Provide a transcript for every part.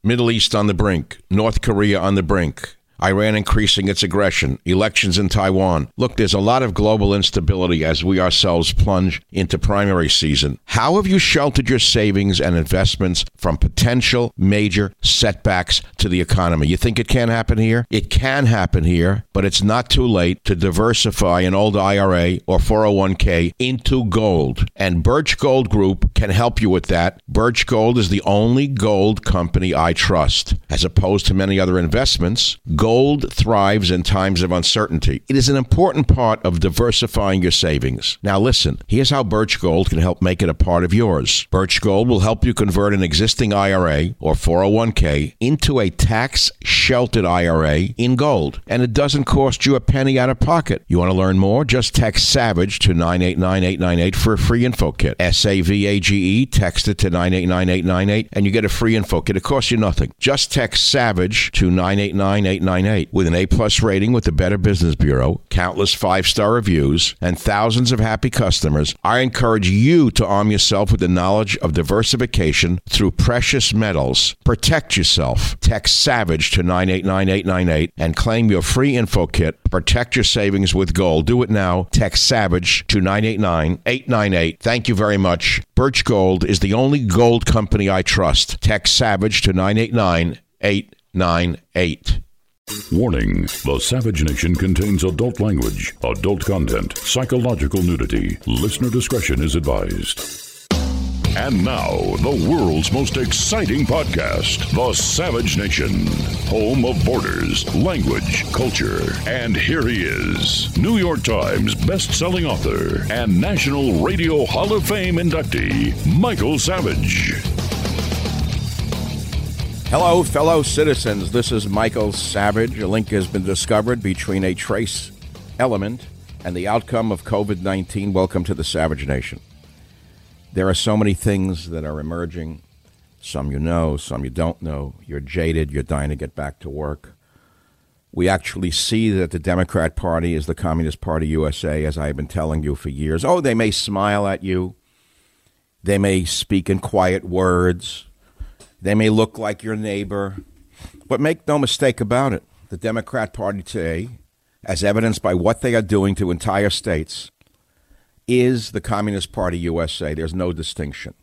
Middle East on the brink. North Korea on the brink. Iran increasing its aggression, elections in Taiwan. Look, there's a lot of global instability as we ourselves plunge into primary season. How have you sheltered your savings and investments from potential major setbacks to the economy? You think it can't happen here? It can happen here, but it's not too late to diversify an old IRA or 401k into gold. And Birch Gold Group can help you with that. Birch Gold is the only gold company I trust. As opposed to many other investments, gold thrives in times of uncertainty. It is an important part of diversifying your savings. Now listen, here's how Birch Gold can help make it a part of yours. Birch Gold will help you convert an existing IRA or 401k into a tax-sheltered IRA in gold. And it doesn't cost you a penny out of pocket. You want to learn more? Just text SAVAGE to 989-898 for a free info kit. SAVAGE, text it to 989-898 and you get a free info kit. It costs you nothing. Just text SAVAGE to 989-898. With an A-plus rating with the Better Business Bureau, countless 5-star reviews, and thousands of happy customers, I encourage you to arm yourself with the knowledge of diversification through precious metals. Protect yourself. Text SAVAGE to 989-898 and claim your free info kit. Protect your savings with gold. Do it now. Text SAVAGE to 989-898. Thank you very much. Birch Gold is the only gold company I trust. Text SAVAGE to 989-898. Warning, the Savage Nation contains adult language, adult content, psychological nudity. Listener discretion is advised. And now, the world's most exciting podcast, The Savage Nation, home of borders, language, culture. And here he is, New York Times best-selling author and National Radio Hall of Fame inductee, Michael Savage. Hello, fellow citizens. This is Michael Savage. A link has been discovered between a trace element and the outcome of COVID-19. Welcome to the Savage Nation. There are so many things that are emerging. Some you know, some you don't know. You're jaded. You're dying to get back to work. We actually see that the Democrat Party is the Communist Party USA, as I have been telling you for years. Oh, they may smile at you. They may speak in quiet words. They may look like your neighbor, but make no mistake about it. The Democrat Party today, as evidenced by what they are doing to entire states, is the Communist Party USA. There's no distinction.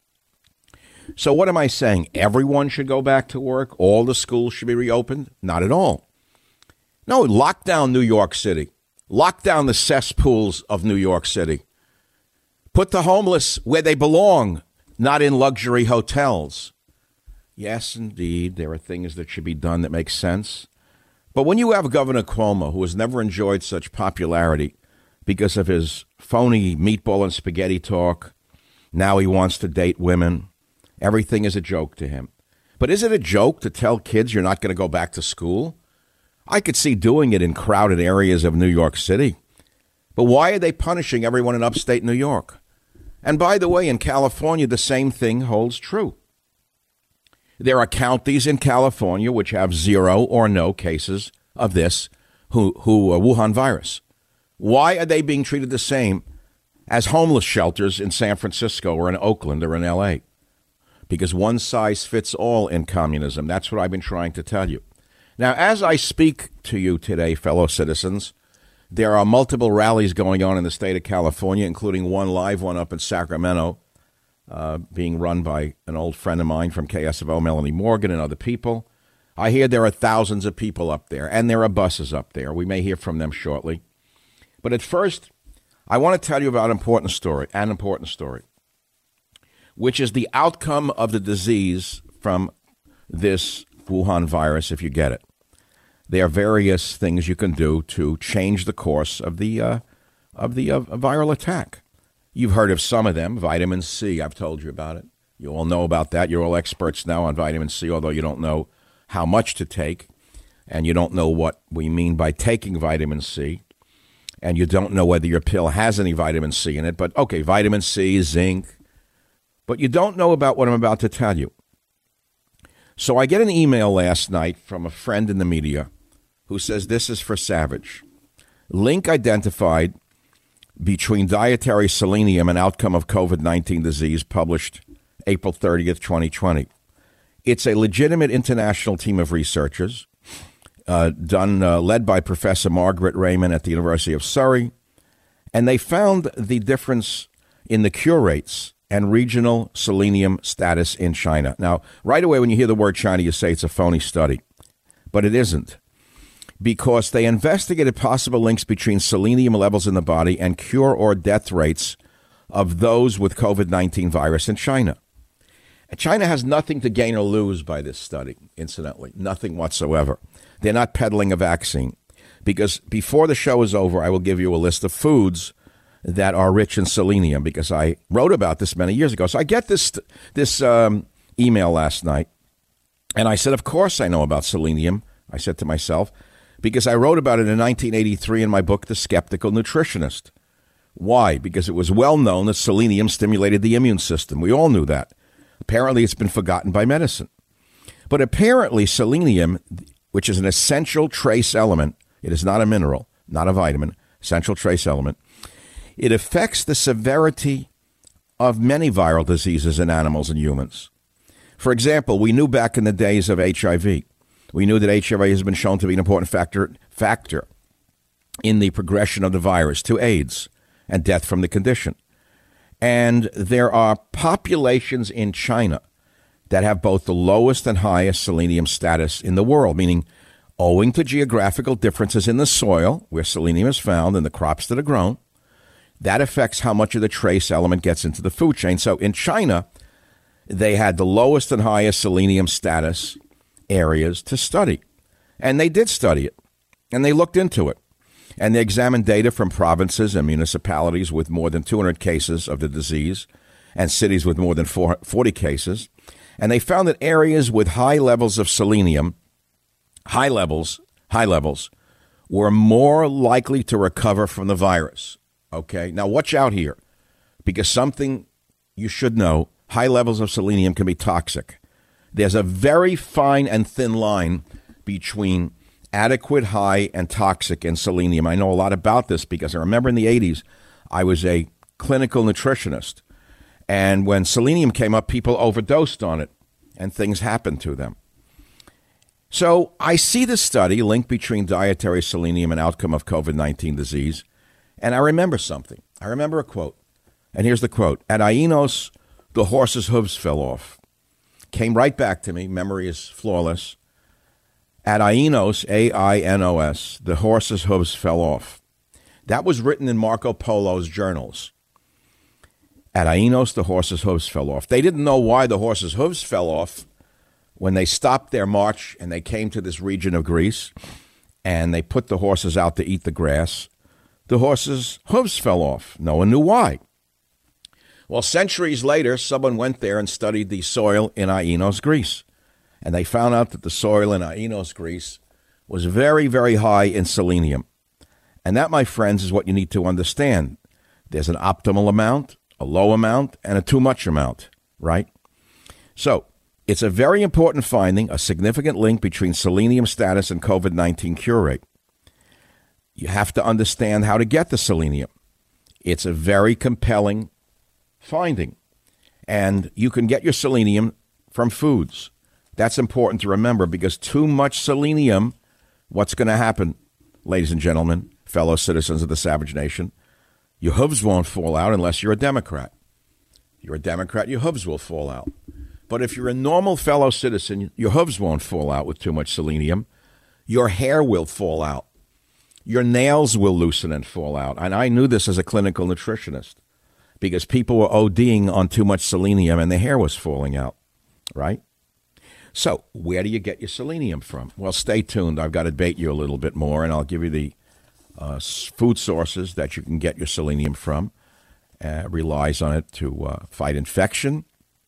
So what am I saying? Everyone should go back to work? All the schools should be reopened? Not at all. No, lock down New York City. Lock down the cesspools of New York City. Put the homeless where they belong, not in luxury hotels. Yes, indeed, there are things that should be done that make sense. But when you have Governor Cuomo, who has never enjoyed such popularity because of his phony meatball and spaghetti talk, now he wants to date women. Everything is a joke to him. But is it a joke to tell kids you're not going to go back to school? I could see doing it in crowded areas of New York City. But why are they punishing everyone in upstate New York? And by the way, in California, the same thing holds true. There are counties in California which have 0 or no cases of this Wuhan virus. Why are they being treated the same as homeless shelters in San Francisco or in Oakland or in L.A.? Because one size fits all in communism. That's what I've been trying to tell you. Now, as I speak to you today, fellow citizens, there are multiple rallies going on in the state of California, including one live one up in Sacramento, being run by an old friend of mine from KSFO, Melanie Morgan, and other people. I hear there are thousands of people up there, and there are buses up there. We may hear from them shortly. But at first, I want to tell you about an important story, which is the outcome of the disease from this Wuhan virus, if you get it. There are various things you can do to change the course of the viral attack. You've heard of some of them. Vitamin C, I've told you about it. You all know about that. You're all experts now on vitamin C, although you don't know how much to take, and you don't know what we mean by taking vitamin C, and you don't know whether your pill has any vitamin C in it. But, okay, vitamin C, zinc. But you don't know about what I'm about to tell you. So I get an email last night from a friend in the media who says this is for Savage. Link identified between dietary selenium and outcome of COVID-19 disease, published April 30th, 2020. It's a legitimate international team of researchers led by Professor Margaret Raymond at the University of Surrey. And they found the difference in the cure rates and regional selenium status in China. Now, right away when you hear the word China, you say it's a phony study. But it isn't, because they investigated possible links between selenium levels in the body and cure or death rates of those with COVID-19 virus in China. And China has nothing to gain or lose by this study, incidentally, nothing whatsoever. They're not peddling a vaccine, because before the show is over, I will give you a list of foods that are rich in selenium, because I wrote about this many years ago. So I get this email last night, and I said, of course I know about selenium, I said to myself, because I wrote about it in 1983 in my book, The Skeptical Nutritionist. Why? Because it was well known that selenium stimulated the immune system. We all knew that. Apparently, it's been forgotten by medicine. But apparently, selenium, which is an essential trace element, it is not a mineral, not a vitamin, essential trace element, it affects the severity of many viral diseases in animals and humans. For example, we knew back in the days of HIV, we knew that HIV has been shown to be an important factor in the progression of the virus to AIDS and death from the condition. And there are populations in China that have both the lowest and highest selenium status in the world, meaning owing to geographical differences in the soil where selenium is found and the crops that are grown, that affects how much of the trace element gets into the food chain. So in China, they had the lowest and highest selenium status areas to study. And they did study it, and they looked into it. And they examined data from provinces and municipalities with more than 200 cases of the disease and cities with more than 40 cases. And they found that areas with high levels of selenium, high levels, were more likely to recover from the virus. Okay, now watch out here, because something you should know, high levels of selenium can be toxic. There's a very fine and thin line between adequate, high, and toxic in selenium. I know a lot about this because I remember in the 80s, I was a clinical nutritionist. And when selenium came up, people overdosed on it, and things happened to them. So I see the study linked between dietary selenium and outcome of COVID-19 disease, and I remember something. I remember a quote, and here's the quote. At Ainos, the horse's hooves fell off. Came right back to me. Memory is flawless. At Ainos, A-I-N-O-S, the horse's hooves fell off. That was written in Marco Polo's journals. At Ainos, the horse's hooves fell off. They didn't know why the horse's hooves fell off when they stopped their march and they came to this region of Greece and they put the horses out to eat the grass. The horse's hooves fell off. No one knew why. Well, centuries later, someone went there and studied the soil in Ainos, Greece. And they found out that the soil in Ainos, Greece was very, very high in selenium. And that, my friends, is what you need to understand. There's an optimal amount, a low amount, and a too much amount, right? So it's a very important finding, a significant link between selenium status and COVID-19 cure rate. You have to understand how to get the selenium. It's a very compelling finding. And you can get your selenium from foods. That's important to remember, because too much selenium, what's going to happen, ladies and gentlemen, fellow citizens of the Savage Nation? Your hooves won't fall out unless you're a Democrat. If you're a Democrat, your hooves will fall out. But if you're a normal fellow citizen, your hooves won't fall out with too much selenium. Your hair will fall out. Your nails will loosen and fall out. And I knew this as a clinical nutritionist, because people were ODing on too much selenium and their hair was falling out, right? So where do you get your selenium from? Well, stay tuned. I've got to bait you a little bit more, and I'll give you the food sources that you can get your selenium from. Relies on it to fight infection.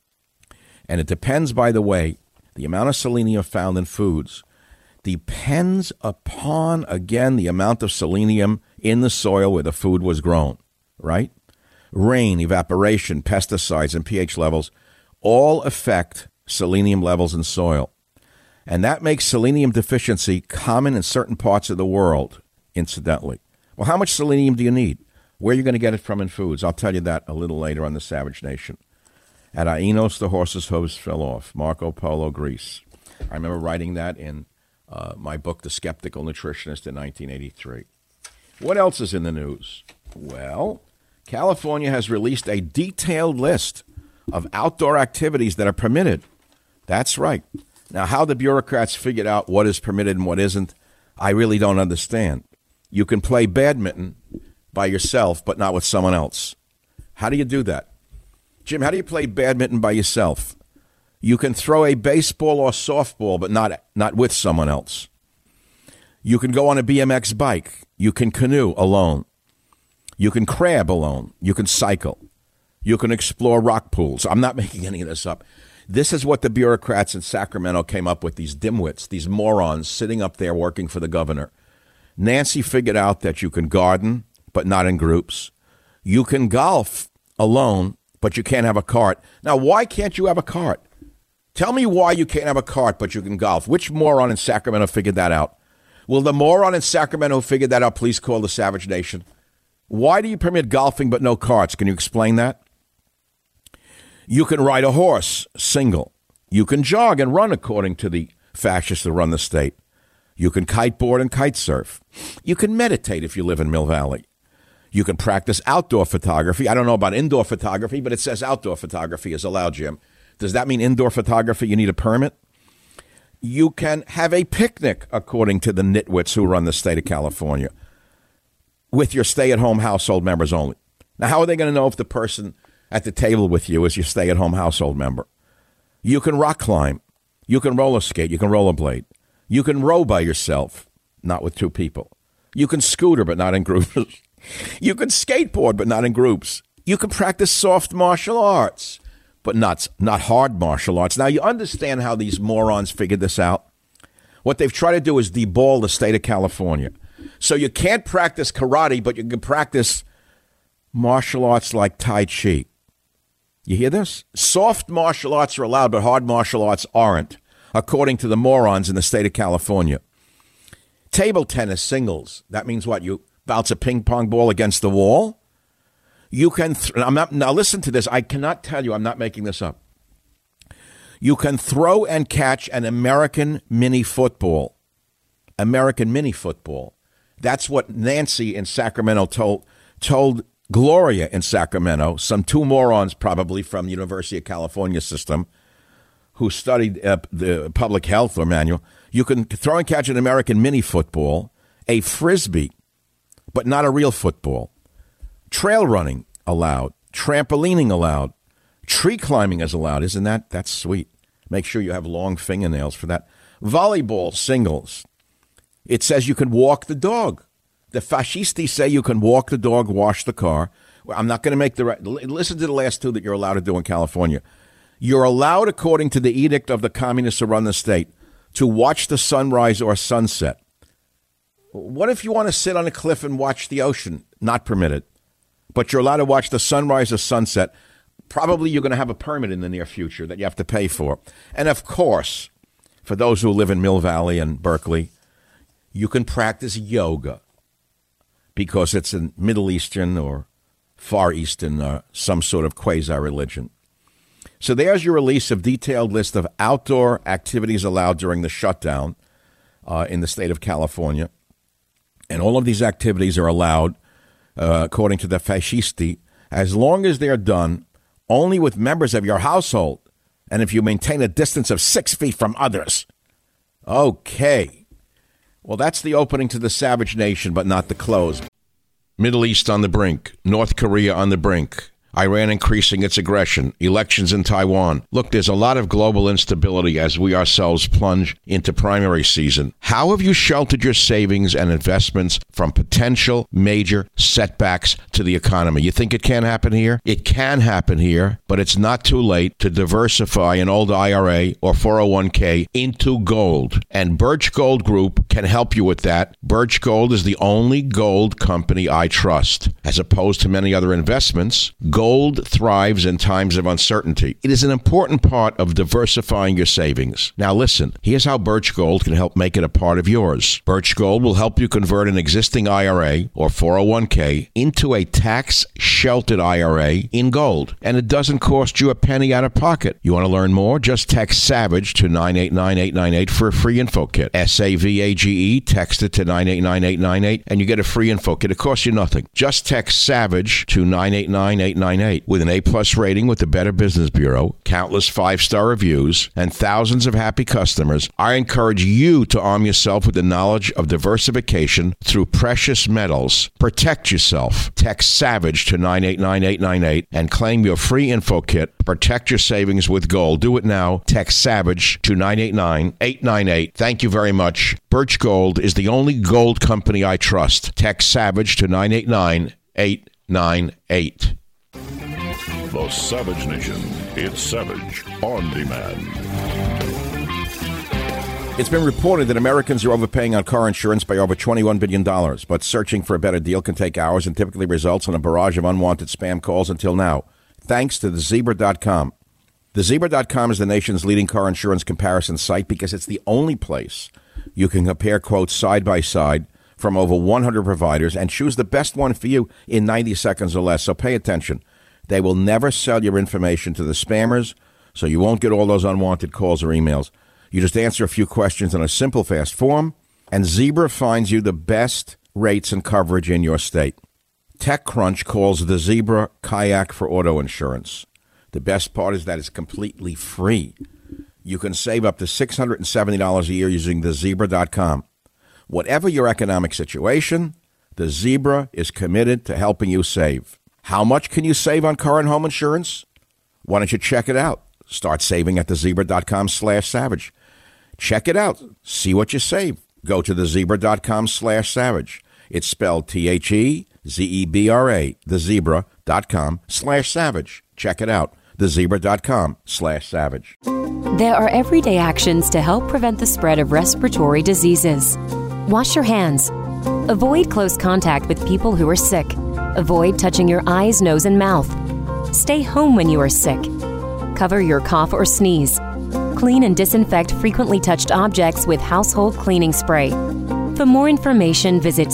And it depends, by the way, the amount of selenium found in foods depends upon, again, the amount of selenium in the soil where the food was grown, right? Rain, evaporation, pesticides, and pH levels all affect selenium levels in soil. And that makes selenium deficiency common in certain parts of the world, incidentally. Well, how much selenium do you need? Where are you going to get it from in foods? I'll tell you that a little later on the Savage Nation. At Ainos, the horse's hooves fell off. Marco Polo, Greece. I remember writing that in my book, The Skeptical Nutritionist, in 1983. What else is in the news? Well, California has released a detailed list of outdoor activities that are permitted. That's right. Now, how the bureaucrats figured out what is permitted and what isn't, I really don't understand. You can play badminton by yourself, but not with someone else. How do you do that? Jim, how do you play badminton by yourself? You can throw a baseball or softball, but not with someone else. You can go on a BMX bike. You can canoe alone. You can crab alone. You can cycle. You can explore rock pools. I'm not making any of this up. This is what the bureaucrats in Sacramento came up with, these dimwits, these morons sitting up there working for the governor. Nancy figured out that you can garden, but not in groups. You can golf alone, but you can't have a cart. Now, why can't you have a cart? Tell me why you can't have a cart, but you can golf. Which moron in Sacramento figured that out? Will the moron in Sacramento who figured that out please call the Savage Nation? Why do you permit golfing but no carts? Can you explain that? You can ride a horse, single. You can jog and run, according to the fascists that run the state. You can kiteboard and kite surf. You can meditate if you live in Mill Valley. You can practice outdoor photography. I don't know about indoor photography, but it says outdoor photography is allowed, Jim. Does that mean indoor photography you need a permit? You can have a picnic, according to the nitwits who run the state of California, with your stay-at-home household members only. Now, how are they going to know if the person at the table with you is your stay-at-home household member? You can rock climb. You can roller skate. You can rollerblade. You can row by yourself, not with two people. You can scooter, but not in groups. You can skateboard, but not in groups. You can practice soft martial arts, but not hard martial arts. Now, you understand how these morons figured this out? What they've tried to do is deball the state of California. So you can't practice karate, but you can practice martial arts like Tai Chi. You hear this? Soft martial arts are allowed, but hard martial arts aren't, according to the morons in the state of California. Table tennis singles. That means what? You bounce a ping pong ball against the wall? You can, now listen to this. I cannot tell you, I'm not making this up. You can throw and catch an American mini football. American mini football. That's what Nancy in Sacramento told Gloria in Sacramento, some two morons probably from the University of California system who studied the public health or manual. You can throw and catch an American mini football, a frisbee, but not a real football. Trail running allowed. Trampolining allowed. Tree climbing is allowed. Isn't that's sweet? Make sure you have long fingernails for that. Volleyball singles. It says you can walk the dog. The fascisti say you can walk the dog, wash the car. Well, I'm not going to make listen to the last two that you're allowed to do in California. You're allowed, according to the edict of the communists who run the state, to watch the sunrise or sunset. What if you want to sit on a cliff and watch the ocean? Not permitted. But you're allowed to watch the sunrise or sunset. Probably you're going to have a permit in the near future that you have to pay for. And, of course, for those who live in Mill Valley and Berkeley, you can practice yoga because it's a Middle Eastern or Far Eastern some sort of quasi-religion. So there's your release of detailed list of outdoor activities allowed during the shutdown in the state of California. And all of these activities are allowed, according to the fascisti, as long as they're done only with members of your household and if you maintain a distance of 6 feet from others. Okay. Well, that's the opening to the Savage Nation, but not the close. Middle East on the brink. North Korea on the brink. Iran increasing its aggression, elections in Taiwan. Look, there's a lot of global instability as we ourselves plunge into primary season. How have you sheltered your savings and investments from potential major setbacks to the economy? You think it can happen here? It can happen here, but it's not too late to diversify an old IRA or 401k into gold. And Birch Gold Group can help you with that. Birch Gold is the only gold company I trust. As opposed to many other investments, gold Gold thrives in times of uncertainty. It is an important part of diversifying your savings. Now listen, here's how Birch Gold can help make it a part of yours. Birch Gold will help you convert an existing IRA or 401k into a tax-sheltered IRA in gold. And it doesn't cost you a penny out of pocket. You want to learn more? Just text SAVAGE to 989898 for a free info kit. SAVAGE, text it to 989898 and you get a free info kit. It costs you nothing. Just text SAVAGE to 989898. With an A-plus rating with the Better Business Bureau, countless 5-star reviews, and thousands of happy customers, I encourage you to arm yourself with the knowledge of diversification through precious metals. Protect yourself. Text SAVAGE to 989898 and claim your free info kit. Protect your savings with gold. Do it now. Text SAVAGE to 989898. Thank you very much. Birch Gold is the only gold company I trust. Text SAVAGE to 989898. The Savage Nation. It's Savage on Demand. It's been reported that Americans are overpaying on car insurance by over $21 billion, but searching for a better deal can take hours and typically results in a barrage of unwanted spam calls until now, thanks to TheZebra.com. TheZebra.com is the nation's leading car insurance comparison site because it's the only place you can compare quotes side by side from over 100 providers and choose the best one for you in 90 seconds or less. So pay attention. They will never sell your information to the spammers, so you won't get all those unwanted calls or emails. You just answer a few questions on a simple, fast form, and Zebra finds you the best rates and coverage in your state. TechCrunch calls the Zebra Kayak for auto insurance. The best part is that it's completely free. You can save up to $670 a year using thezebra.com. Whatever your economic situation, the Zebra is committed to helping you save. How much can you save on car and home insurance? Why don't you check it out? Start saving at thezebra.com/savage. Check it out. See what you save. Go to thezebra.com/savage. It's spelled THEZEBRA, thezebra.com/savage. Check it out. thezebra.com/savage. There are everyday actions to help prevent the spread of respiratory diseases. Wash your hands. Avoid close contact with people who are sick. Avoid touching your eyes, nose, and mouth. Stay home when you are sick. Cover your cough or sneeze. Clean and disinfect frequently touched objects with household cleaning spray. For more information, visit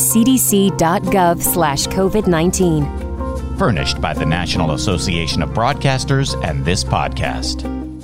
cdc.gov/COVID-19. Furnished by the National Association of Broadcasters and this podcast.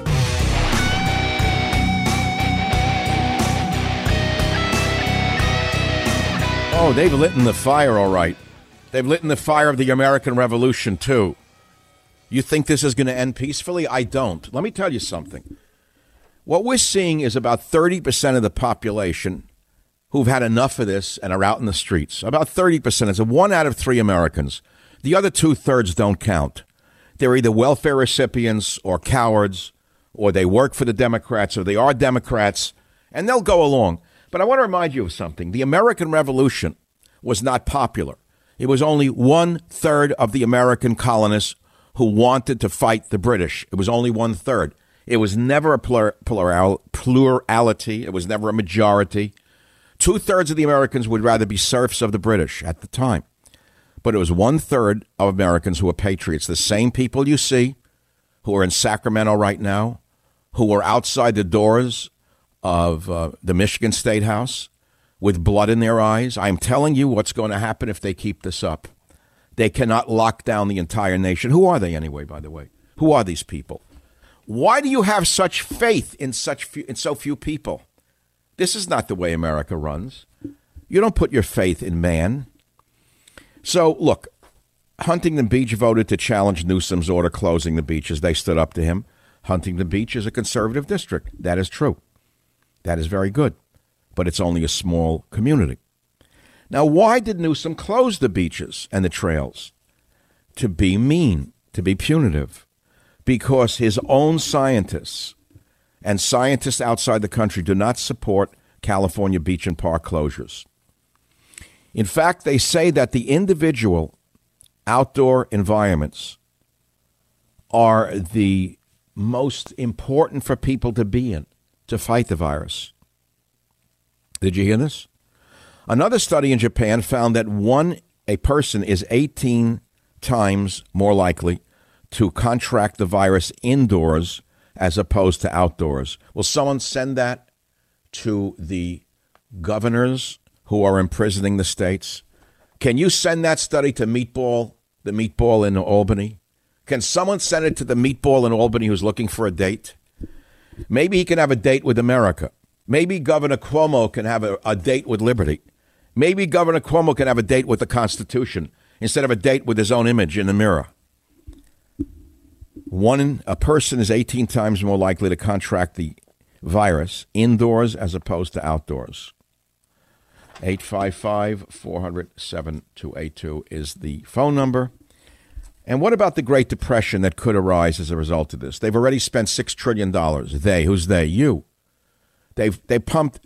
Oh, they've lit the fire, all right. They've lit the fire of the American Revolution, too. You think this is going to end peacefully? I don't. Let me tell you something. What we're seeing is about 30% of the population who've had enough of this and are out in the streets. About 30%. It's 1 out of 3 Americans. The other 2/3 don't count. They're either welfare recipients or cowards, or they work for the Democrats, or they are Democrats, and they'll go along. But I want to remind you of something. The American Revolution was not popular. It was only 1/3 of the American colonists who wanted to fight the British. It was only 1/3. It was never a plurality. It was never a majority. 2/3 of the Americans would rather be serfs of the British at the time. But it was 1/3 of Americans who were patriots. The same people you see who are in Sacramento right now, who are outside the doors of the Michigan State House with blood in their eyes. I'm telling you what's going to happen if they keep this up. They cannot lock down the entire nation. Who are they anyway, by the way? Who are these people? Why do you have such faith in so few people? This is not the way America runs. You don't put your faith in man. So, look, Huntington Beach voted to challenge Newsom's order closing the beaches. They stood up to him. Huntington Beach is a conservative district. That is true. That is very good. But it's only a small community. Now, why did Newsom close the beaches and the trails? To be mean, to be punitive. Because his own scientists and scientists outside the country do not support California beach and park closures. In fact, they say that the individual outdoor environments are the most important for people to be in to fight the virus. Did you hear this? Another study in Japan found that a person is 18 times more likely to contract the virus indoors as opposed to outdoors. Will someone send that to the governors who are imprisoning the states? Can you send that study to the Meatball in Albany? Can someone send it to the Meatball in Albany who's looking for a date? Maybe he can have a date with America. Maybe Governor Cuomo can have a date with liberty. Maybe Governor Cuomo can have a date with the Constitution instead of a date with his own image in the mirror. A person is 18 times more likely to contract the virus indoors as opposed to outdoors. 855-400-7282 is the phone number. And what about the Great Depression that could arise as a result of this? They've already spent $6 trillion. They, who's they? You. They pumped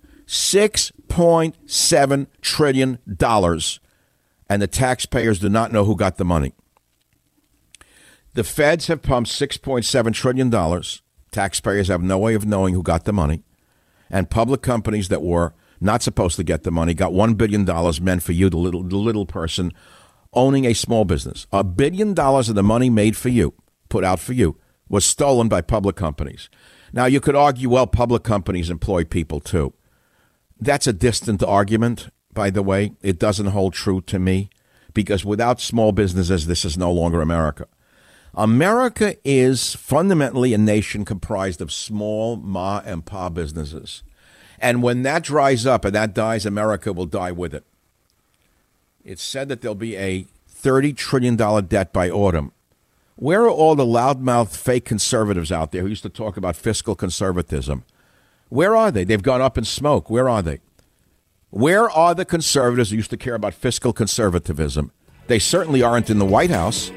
$6.7 trillion, and the taxpayers do not know who got the money. The feds have pumped $6.7 trillion. Taxpayers have no way of knowing who got the money. And public companies that were not supposed to get the money got $1 billion meant for you, the little person owning a small business. $1 billion of the money made for you, put out for you, was stolen by public companies. Now, you could argue, well, public companies employ people too. That's a distant argument, by the way. It doesn't hold true to me, because without small businesses, this is no longer America. America is fundamentally a nation comprised of small ma and pa businesses. And when that dries up and that dies, America will die with it. It's said that there'll be a $30 trillion debt by autumn. Where are all the loudmouth fake conservatives out there who used to talk about fiscal conservatism? Where are they? They've gone up in smoke. Where are they? Where are the conservatives who used to care about fiscal conservatism? They certainly aren't in the White House.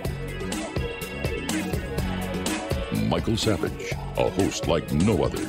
Michael Savage, a host like no other.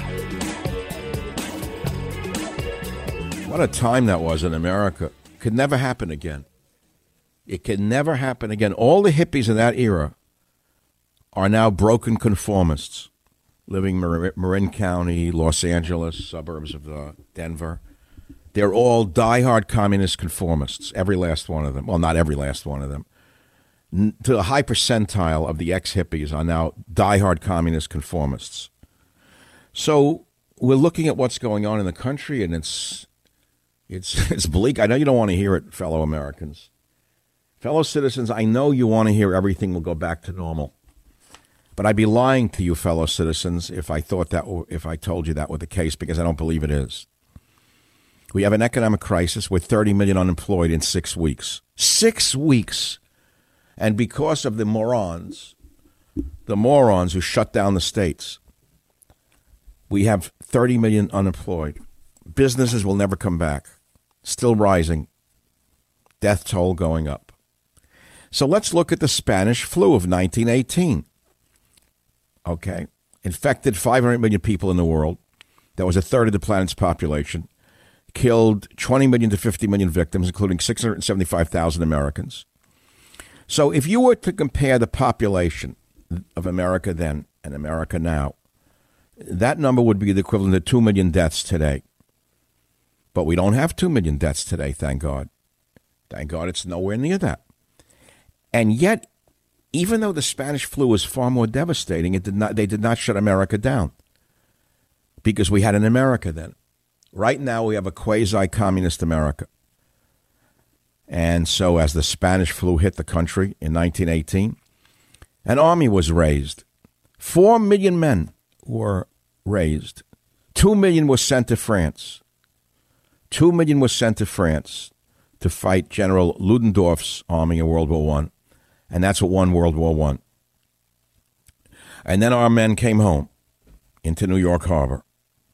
What a time that was in America. Could never happen again. It can never happen again. All the hippies in that era are now broken conformists, living Marin County, Los Angeles, suburbs of Denver. They're all diehard communist conformists, every last one of them. Well, not every last one of them. To a high percentile of the ex-hippies are now diehard communist conformists. So we're looking at what's going on in the country, and it's bleak. I know you don't want to hear it, fellow Americans. Fellow citizens, I know you want to hear everything will go back to normal. But I'd be lying to you, fellow citizens, if I told you that were the case, because I don't believe it is. We have an economic crisis with 30 million unemployed in 6 weeks. 6 weeks. And because of the morons who shut down the states, we have 30 million unemployed. Businesses will never come back. Still rising. Death toll going up. So let's look at the Spanish flu of 1918. Okay. Infected 500 million people in the world. That was a third of the planet's population. Killed 20 million to 50 million victims, including 675,000 Americans. So if you were to compare the population of America then and America now, that number would be the equivalent of 2 million deaths today. But we don't have 2 million deaths today, thank God. Thank God it's nowhere near that. And yet, even though the Spanish flu was far more devastating, they did not shut America down. Because we had an America then. Right now we have a quasi-communist America. And so as the Spanish flu hit the country in 1918, an army was raised. 4 million men were raised. 2 million were sent to France. 2 million were sent to France to fight General Ludendorff's army in World War I. And that's what won World War I. And then our men came home into New York Harbor.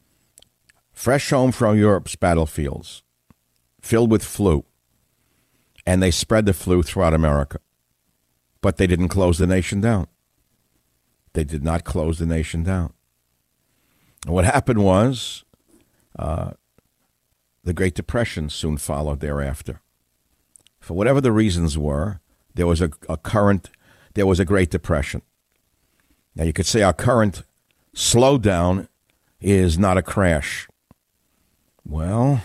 Fresh home from Europe's battlefields, filled with flu. And they spread the flu throughout America. But they didn't close the nation down. They did not close the nation down. And what happened was the Great Depression soon followed thereafter. For whatever the reasons were, there was a Great Depression. Now you could say our current slowdown is not a crash. Well,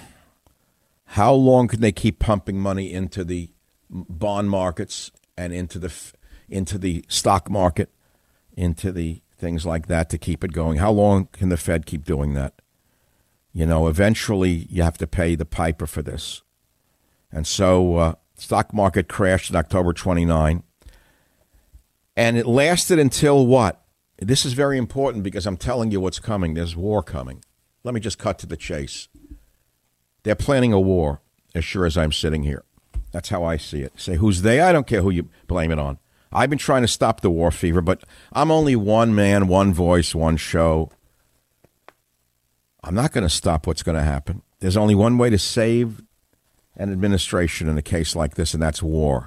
how long can they keep pumping money into the bond markets and into into the stock market, into the things like that to keep it going. How long can the Fed keep doing that? You know, eventually you have to pay the piper for this. And so stock market crashed on October 29. And it lasted until what? This is very important because I'm telling you what's coming. There's war coming. Let me just cut to the chase. They're planning a war, as sure as I'm sitting here. That's how I see it. Say, who's they? I don't care who you blame it on. I've been trying to stop the war fever, but I'm only one man, one voice, one show. I'm not going to stop what's going to happen. There's only one way to save an administration in a case like this, and that's war.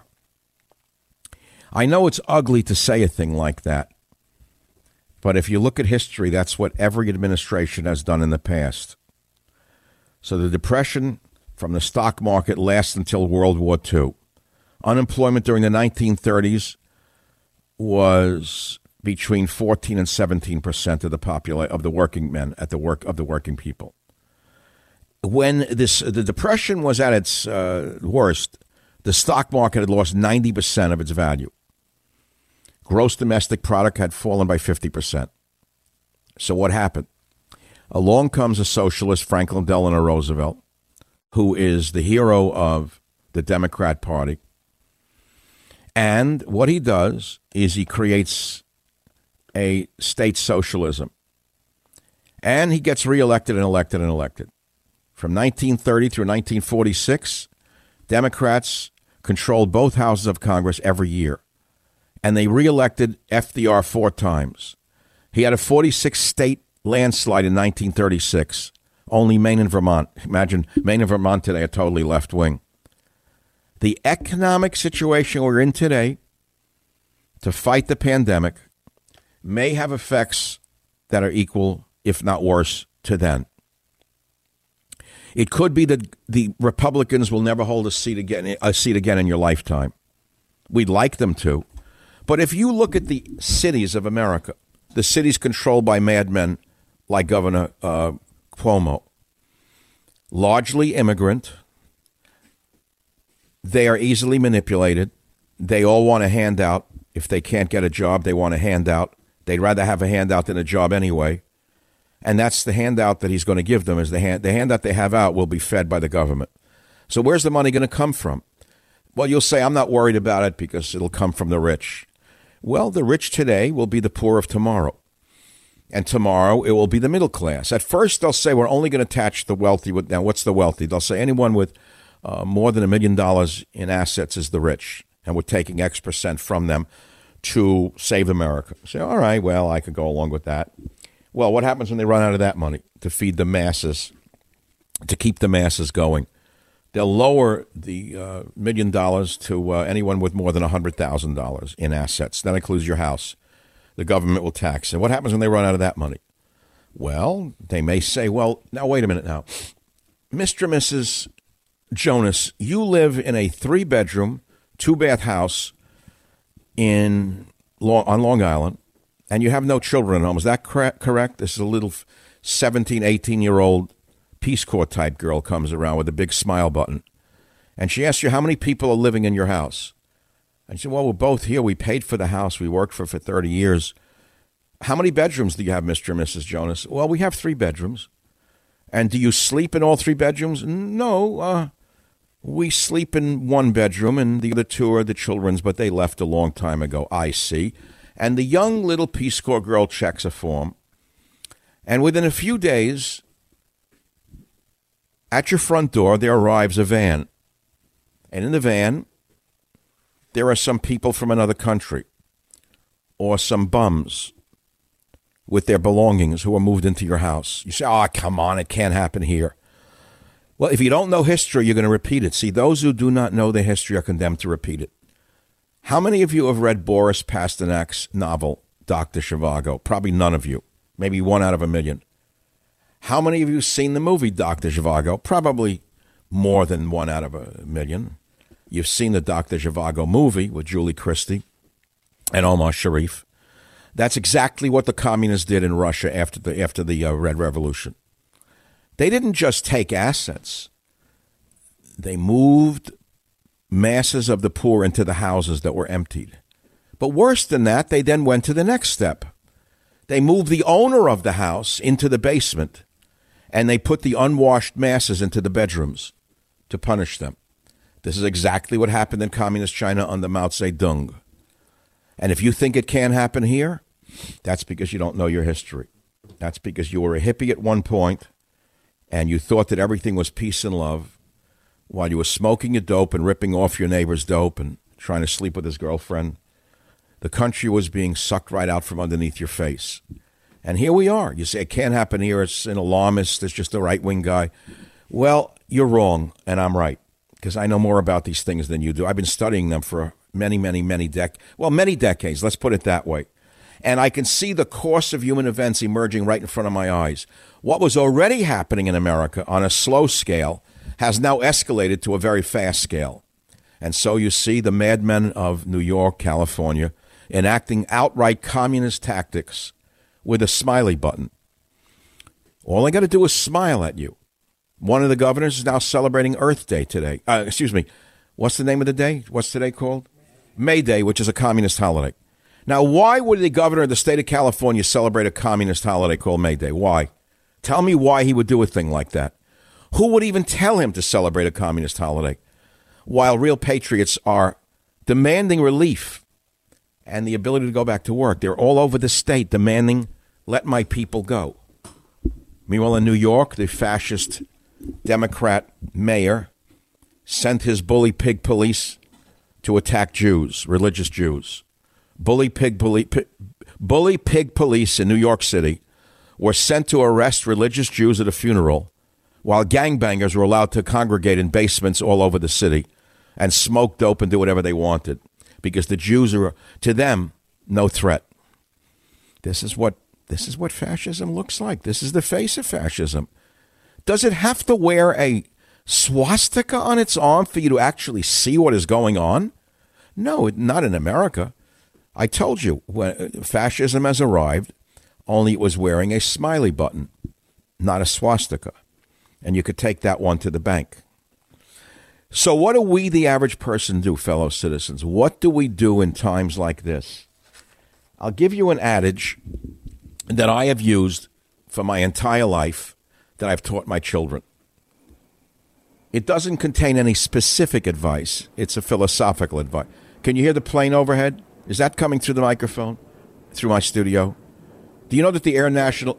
I know it's ugly to say a thing like that, but if you look at history, that's what every administration has done in the past. So the Depression from the stock market lasts until World War II. Unemployment during the 1930s was between 14 and 17% of the population of the working men at the work of the working people. When the Depression was at its worst, the stock market had lost 90% of its value. Gross domestic product had fallen by 50%. So what happened? Along comes a socialist, Franklin Delano Roosevelt, who is the hero of the Democrat Party. And what he does is he creates a state socialism. And he gets reelected and elected and elected. From 1930 through 1946, Democrats controlled both houses of Congress every year. And they reelected FDR 4 times. He had a 46-state landslide in 1936. Only Maine and Vermont. Imagine Maine and Vermont today are totally left-wing. The economic situation we're in today to fight the pandemic may have effects that are equal, if not worse, to then. It could be that the Republicans will never hold a seat again in your lifetime. We'd like them to. But if you look at the cities of America, the cities controlled by madmen like Governor Cuomo, largely immigrant, they are easily manipulated. They all want a handout. If they can't get a job, they want a handout. They'd rather have a handout than a job anyway. And that's the handout that he's going to give them. Is the handout they have out will be fed by the government. So where's the money going to come from? Well, you'll say, I'm not worried about it because it'll come from the rich. Well, the rich today will be the poor of tomorrow. And tomorrow it will be the middle class. At first, they'll say we're only going to attach the wealthy. Now, what's the wealthy? They'll say anyone with more than $1 million in assets is the rich. And we're taking X percent from them to save America. Say, all right, well, I could go along with that. Well, what happens when they run out of that money to feed the masses, to keep the masses going? They'll lower the $1 million to anyone with more than $100,000 in assets. That includes your house. The government will tax. And what happens when they run out of that money? Well, they may say, well, now, wait a minute now. Mr. and Mrs. Jonas, you live in a 3-bedroom, 2-bath house on Long Island, and you have no children at home. Is that correct? This is a little 17, 18-year-old Peace Corps type girl comes around with a big smile button. And she asks you, how many people are living in your house? And you say, well, we're both here. We paid for the house. We worked for 30 years. How many bedrooms do you have, Mr. and Mrs. Jonas? Well, we have 3 bedrooms. And do you sleep in all 3 bedrooms? No, we sleep in 1 bedroom, and the other 2 are the children's, but they left a long time ago. I see. And the young little Peace Corps girl checks a form. And within a few days, at your front door, there arrives a van. And in the van, there are some people from another country or some bums with their belongings who are moved into your house. You say, oh, come on, it can't happen here. Well, if you don't know history, you're going to repeat it. See, those who do not know the history are condemned to repeat it. How many of you have read Boris Pasternak's novel, Dr. Zhivago? Probably none of you. Maybe 1 out of 1 million. How many of you have seen the movie Dr. Zhivago? Probably more than 1 out of 1 million. You've seen the Dr. Zhivago movie with Julie Christie and Omar Sharif. That's exactly what the communists did in Russia after the Red Revolution. They didn't just take assets. They moved masses of the poor into the houses that were emptied. But worse than that, they then went to the next step. They moved the owner of the house into the basement, and they put the unwashed masses into the bedrooms to punish them. This is exactly what happened in communist China under Mao Zedong. And if you think it can't happen here, that's because you don't know your history. That's because you were a hippie at one point, and you thought that everything was peace and love while you were smoking your dope and ripping off your neighbor's dope and trying to sleep with his girlfriend. The country was being sucked right out from underneath your face. And here we are. You say it can't happen here. It's an alarmist. It's just a right-wing guy. Well, you're wrong, and I'm right, because I know more about these things than you do. I've been studying them for many decades. Let's put it that way. And I can see the course of human events emerging right in front of my eyes. What was already happening in America on a slow scale has now escalated to a very fast scale. And so you see the madmen of New York, California, enacting outright communist tactics with a smiley button. All I got to do is smile at you. One of the governors is now celebrating Earth Day today. What's the name of the day? What's today called? May Day, which is a communist holiday. Now, why would the governor of the state of California celebrate a communist holiday called May Day? Why? Tell me why he would do a thing like that. Who would even tell him to celebrate a communist holiday? While real patriots are demanding relief and the ability to go back to work. They're all over the state demanding, let my people go. Meanwhile, in New York, the fascist Democrat mayor sent his bully pig police to attack Jews, religious Jews. Bully pig police in New York City were sent to arrest religious Jews at a funeral, while gangbangers were allowed to congregate in basements all over the city and smoke dope and do whatever they wanted, because the Jews are, to them, no threat. This is what fascism looks like. This is the face of fascism. Does it have to wear a swastika on its arm for you to actually see what is going on? No, not in America. I told you, when fascism has arrived, only it was wearing a smiley button, not a swastika. And you could take that one to the bank. So what do we, the average person, do, fellow citizens? What do we do in times like this? I'll give you an adage that I have used for my entire life that I've taught my children. It doesn't contain any specific advice. It's a philosophical advice. Can you hear the plane overhead? Is that coming through the microphone, through my studio? Do you know that the Air National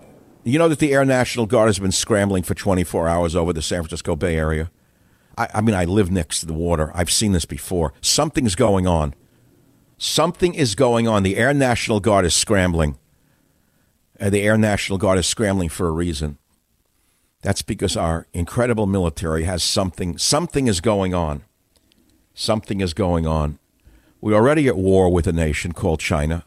Guard has been scrambling for 24 hours over the San Francisco Bay Area? I mean, I live next to the water. I've seen this before. Something's going on. Something is going on. The Air National Guard is scrambling. The Air National Guard is scrambling for a reason. That's because our incredible military has something. Something is going on. Something is going on. We're already at war with a nation called China.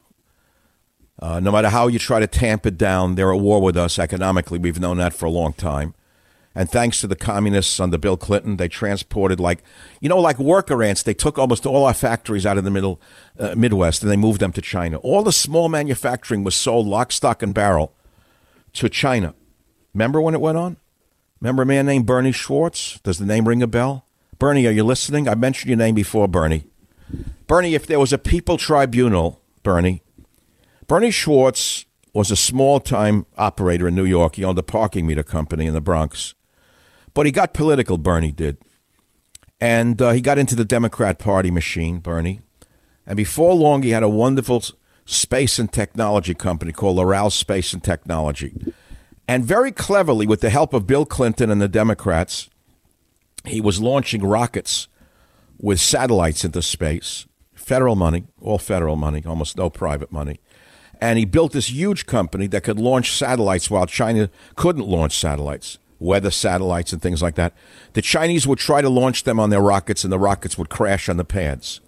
No matter how you try to tamp it down, they're at war with us economically. We've known that for a long time. And thanks to the communists under Bill Clinton, they transported like worker ants. They took almost all our factories out of the Midwest and they moved them to China. All the small manufacturing was sold lock, stock, and barrel to China. Remember when it went on? Remember a man named Bernie Schwartz? Does the name ring a bell? Bernie, are you listening? I mentioned your name before, Bernie. Bernie, if there was a people tribunal, Bernie Schwartz was a small-time operator in New York. He owned a parking meter company in the Bronx. But he got political, Bernie did. And he got into the Democrat Party machine, Bernie. And before long, he had a wonderful space and technology company called Loral Space and Technology. And very cleverly, with the help of Bill Clinton and the Democrats, he was launching rockets with satellites into space. Federal money, all federal money, almost no private money. And he built this huge company that could launch satellites while China couldn't launch satellites, weather satellites and things like that. The Chinese would try to launch them on their rockets, and the rockets would crash on the pads.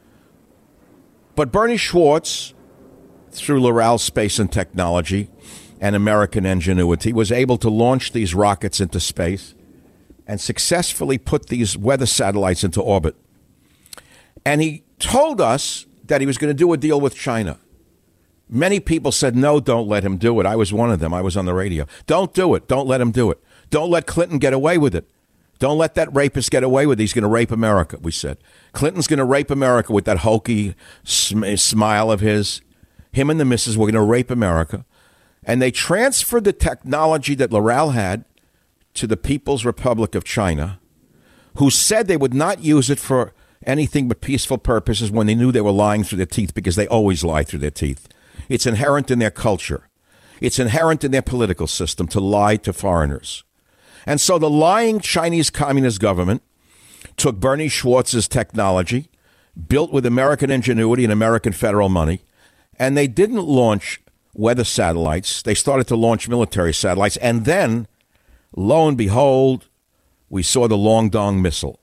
But Bernie Schwartz, through Loral Space and Technology and American ingenuity, was able to launch these rockets into space and successfully put these weather satellites into orbit. And he told us that he was going to do a deal with China. Many people said, no, don't let him do it. I was one of them. I was on the radio. Don't do it. Don't let him do it. Don't let Clinton get away with it. Don't let that rapist get away with it. He's going to rape America, we said. Clinton's going to rape America with that hokey smile of his. Him and the missus were going to rape America. And they transferred the technology that Loral had to the People's Republic of China, who said they would not use it for anything but peaceful purposes when they knew they were lying through their teeth, because they always lie through their teeth. It's inherent in their culture. It's inherent in their political system to lie to foreigners. And so the lying Chinese Communist government took Bernie Schwartz's technology, built with American ingenuity and American federal money, and they didn't launch weather satellites. They started to launch military satellites. And then, lo and behold, we saw the Long Dong missile.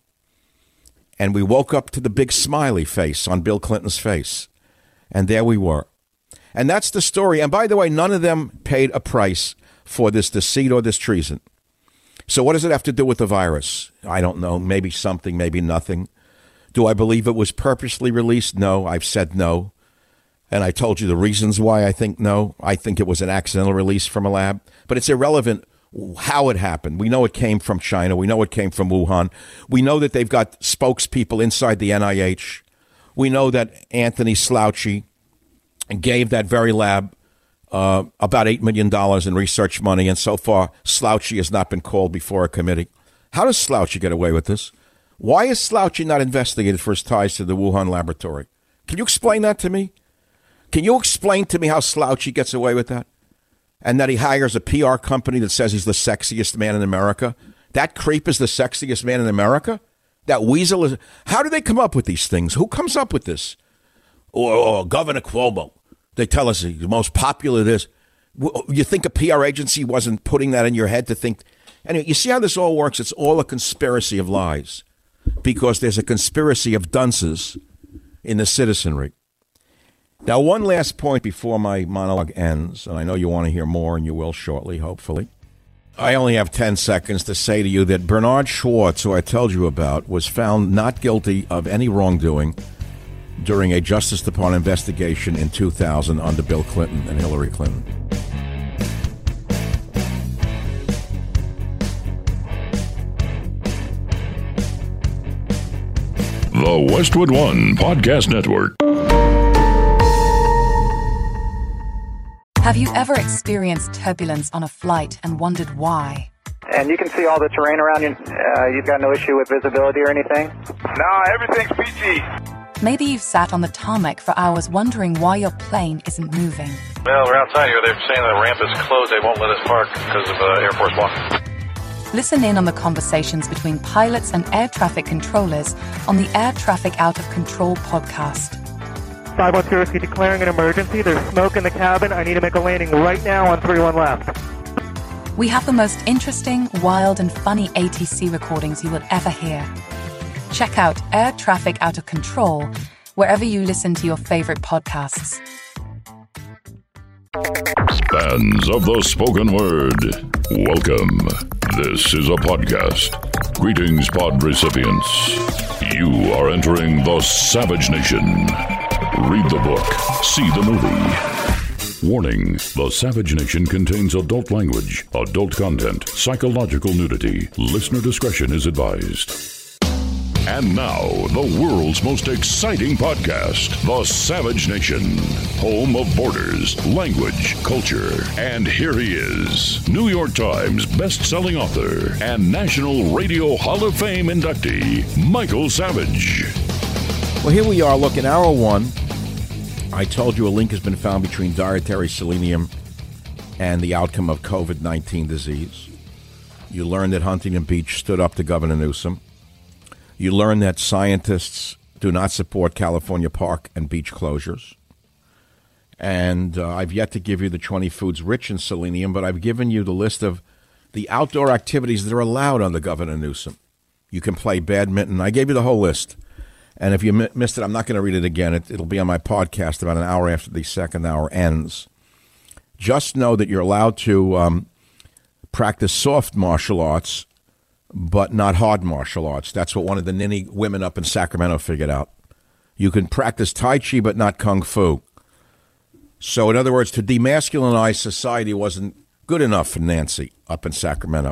And we woke up to the big smiley face on Bill Clinton's face. And there we were. And that's the story. And by the way, none of them paid a price for this deceit or this treason. So what does it have to do with the virus? I don't know. Maybe something, maybe nothing. Do I believe it was purposely released? No, I've said no. And I told you the reasons why I think no. I think it was an accidental release from a lab. But it's irrelevant how it happened. We know it came from China. We know it came from Wuhan. We know that they've got spokespeople inside the NIH. We know that Anthony Fauci gave that very lab about $8 million in research money, and so far, Fauci has not been called before a committee. How does Fauci get away with this? Why is Fauci not investigated for his ties to the Wuhan laboratory? Can you explain that to me? Can you explain to me how Fauci gets away with that? And that he hires a PR company that says he's the sexiest man in America? That creep is the sexiest man in America? That weasel is... How do they come up with these things? Who comes up with this? Or Governor Cuomo. They tell us the most popular this. You think a PR agency wasn't putting that in your head to think? Anyway, you see how this all works? It's all a conspiracy of lies, because there's a conspiracy of dunces in the citizenry. Now, one last point before my monologue ends, and I know you want to hear more, and you will shortly, hopefully. I only have 10 seconds to say to you that Bernard Schwartz, who I told you about, was found not guilty of any wrongdoing during a Justice Department investigation in 2000 under Bill Clinton and Hillary Clinton. The Westwood One Podcast Network. Have you ever experienced turbulence on a flight and wondered why? And you can see all the terrain around you. You've got no issue with visibility or anything? No, everything's PG. Maybe you've sat on the tarmac for hours wondering why your plane isn't moving. Well, we're outside here. They're saying the ramp is closed. They won't let us park because of Air Force One. Listen in on the conversations between pilots and air traffic controllers on the Air Traffic Out of Control podcast. 512 Whiskey declaring an emergency. There's smoke in the cabin. I need to make a landing right now on 31 left. We have the most interesting, wild, and funny ATC recordings you will ever hear. Check out Air Traffic Out of Control wherever you listen to your favorite podcasts. Fans of the spoken word, welcome. This is a podcast. Greetings, pod recipients. You are entering the Savage Nation. Read the book, see the movie. Warning, the Savage Nation contains adult language, adult content, psychological nudity. Listener discretion is advised. And now, the world's most exciting podcast, The Savage Nation, home of borders, language, culture. And here he is, New York Times best-selling author and National Radio Hall of Fame inductee, Michael Savage. Well, here we are. Look, in hour one, I told you a link has been found between dietary selenium and the outcome of COVID-19 disease. You learned that Huntington Beach stood up to Governor Newsom. You learn that scientists do not support California park and beach closures. And I've yet to give you the 20 foods rich in selenium, but I've given you the list of the outdoor activities that are allowed under Governor Newsom. You can play badminton. I gave you the whole list. And if you missed it, I'm not going to read it again. It'll be on my podcast about an hour after the second hour ends. Just know that you're allowed to practice soft martial arts, but not hard martial arts. That's what one of the ninny women up in Sacramento figured out. You can practice Tai Chi, but not Kung Fu. So, in other words, to demasculinize society wasn't good enough for Nancy up in Sacramento.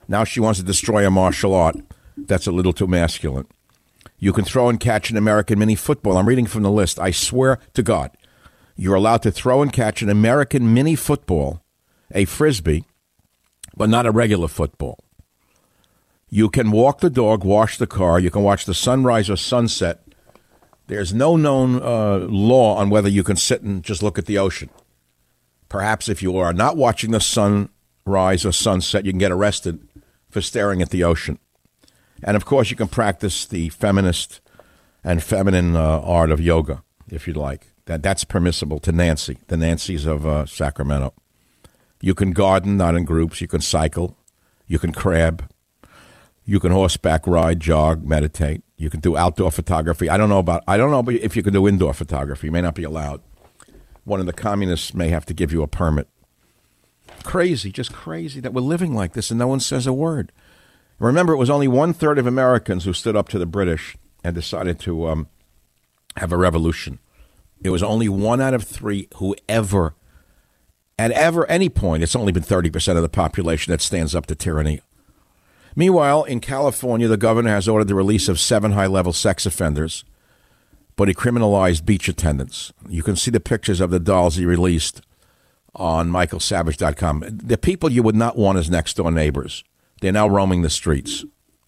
Now she wants to destroy a martial art that's a little too masculine. You can throw and catch an American mini football. I'm reading from the list. I swear to God, you're allowed to throw and catch an American mini football, a Frisbee, but not a regular football. You can walk the dog, wash the car. You can watch the sunrise or sunset. There's no known law on whether you can sit and just look at the ocean. Perhaps if you are not watching the sunrise or sunset, you can get arrested for staring at the ocean. And, of course, you can practice the feminist and feminine art of yoga, if you'd like. That's permissible to Nancy, the Nancys of Sacramento. You can garden, not in groups. You can cycle. You can crab. You can horseback ride, jog, meditate. You can do outdoor photography. I don't know if you can do indoor photography. It may not be allowed. One of the communists may have to give you a permit. Crazy, just crazy that we're living like this and no one says a word. Remember, it was only 1/3 of Americans who stood up to the British and decided to have a revolution. It was only 1 out of 3 who ever, at any point, it's only been 30% of the population that stands up to tyranny. Meanwhile, in California, the governor has ordered the release of 7 high-level sex offenders, but he criminalized beach attendants. You can see the pictures of the dolls he released on michaelsavage.com. The people you would not want as next-door neighbors. They're now roaming the streets.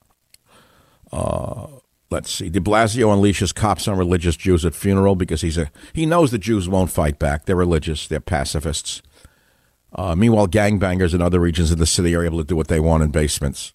Let's see. De Blasio unleashes cops on religious Jews at funeral because he knows the Jews won't fight back. They're religious. They're pacifists. Meanwhile, gangbangers in other regions of the city are able to do what they want in basements.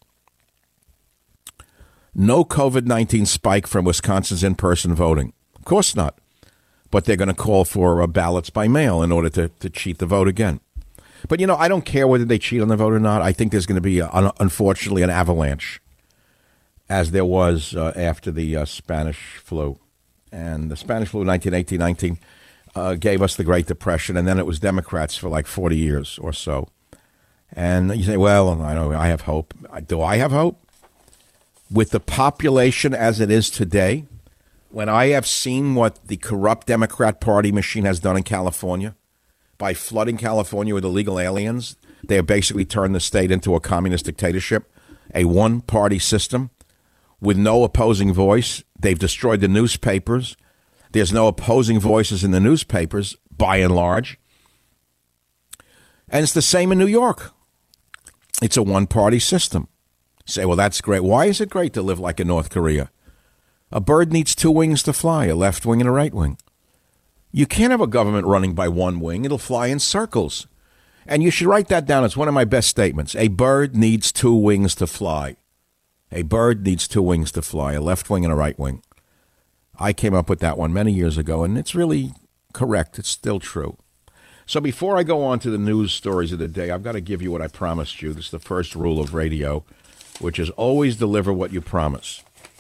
No COVID-19 spike from Wisconsin's in-person voting. Of course not. But they're going to call for ballots by mail in order to cheat the vote again. But, I don't care whether they cheat on the vote or not. I think there's going to be, unfortunately, an avalanche, as there was after the Spanish flu. And the Spanish flu in 1918-19 gave us the Great Depression, and then it was Democrats for like 40 years or so. And you say, well, I have hope. Do I have hope? With the population as it is today, when I have seen what the corrupt Democrat Party machine has done in California, by flooding California with illegal aliens, they have basically turned the state into a communist dictatorship, a one-party system with no opposing voice. They've destroyed the newspapers. There's no opposing voices in the newspapers, by and large. And it's the same in New York. It's a one-party system. You say, well, that's great. Why is it great to live like in North Korea? A bird needs 2 wings to fly, a left wing and a right wing. You can't have a government running by one wing. It'll fly in circles. And you should write that down. It's one of my best statements. A bird needs 2 wings to fly. A bird needs 2 wings to fly, a left wing and a right wing. I came up with that one many years ago, and it's really correct. It's still true. So before I go on to the news stories of the day, I've got to give you what I promised you. This is the first rule of radio, which is always deliver what you promise.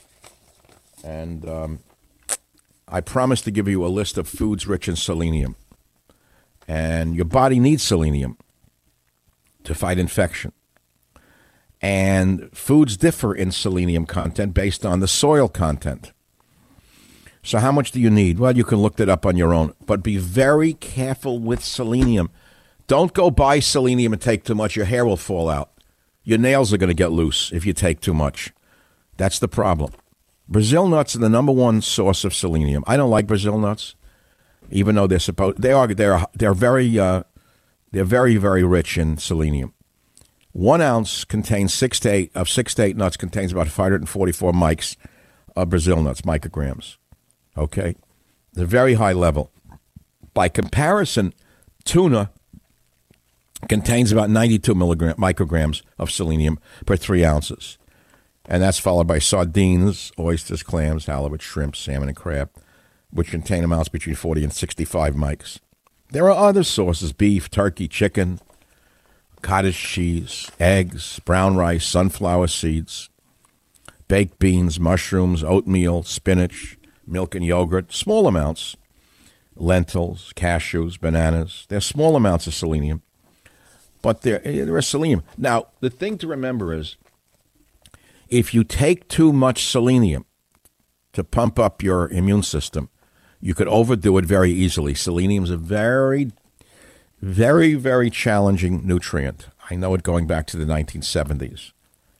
And I promised to give you a list of foods rich in selenium. And your body needs selenium to fight infection. And foods differ in selenium content based on the soil content. So how much do you need? Well, you can look that up on your own. But be very careful with selenium. Don't go buy selenium and take too much. Your hair will fall out. Your nails are going to get loose if you take too much. That's the problem. Brazil nuts are the number one source of selenium. I don't like Brazil nuts, even though they're very, very rich in selenium. 1 ounce contains 6 to 8 nuts contains about 544 mics of Brazil nuts, micrograms. Okay, they're very high level. By comparison, tuna contains about 92 micrograms of selenium per 3 ounces. And that's followed by sardines, oysters, clams, halibut, shrimp, salmon, and crab, which contain amounts between 40 and 65 mics. There are other sources: beef, turkey, chicken, cottage cheese, eggs, brown rice, sunflower seeds, baked beans, mushrooms, oatmeal, spinach, milk and yogurt, small amounts, lentils, cashews, bananas. They're small amounts of selenium, but there is selenium. Now, the thing to remember is, if you take too much selenium to pump up your immune system, you could overdo it very easily. Selenium is a very, very, very challenging nutrient. I know it going back to the 1970s.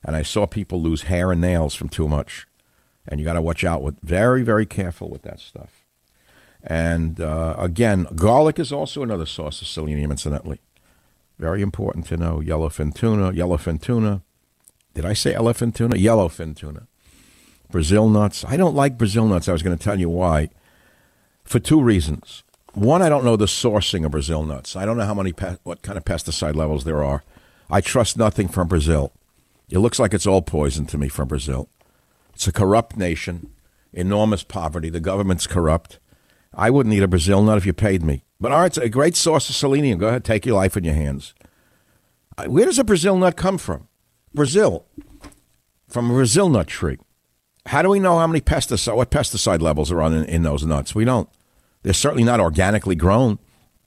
And I saw people lose hair and nails from too much. And you got to watch out with very, very careful with that stuff. And again, garlic is also another source of selenium, incidentally. Very important to know. Yellowfin tuna. Did I say elephant tuna? Yellowfin tuna. Brazil nuts. I don't like Brazil nuts. I was going to tell you why. For two reasons. One, I don't know the sourcing of Brazil nuts. I don't know what kind of pesticide levels there are. I trust nothing from Brazil. It looks like it's all poison to me from Brazil. It's a corrupt nation, enormous poverty. The government's corrupt. I wouldn't eat a Brazil nut if you paid me. But all right, it's a great source of selenium. Go ahead, take your life in your hands. Where does a Brazil nut come from? Brazil. From a Brazil nut tree. How do we know what pesticide levels are on in those nuts? We don't. They're certainly not organically grown.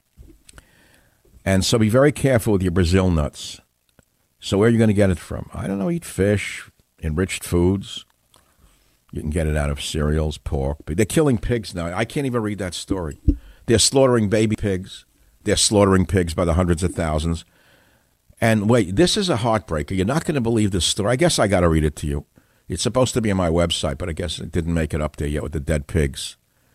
And so be very careful with your Brazil nuts. So where are you going to get it from? I don't know, eat fish, enriched foods. You can get it out of cereals, pork. They're killing pigs now. I can't even read that story. They're slaughtering baby pigs. They're slaughtering pigs by the hundreds of thousands. And wait, this is a heartbreaker. You're not going to believe this story. I guess I got to read it to you. It's supposed to be on my website, but I guess it didn't make it up there yet with the dead pigs.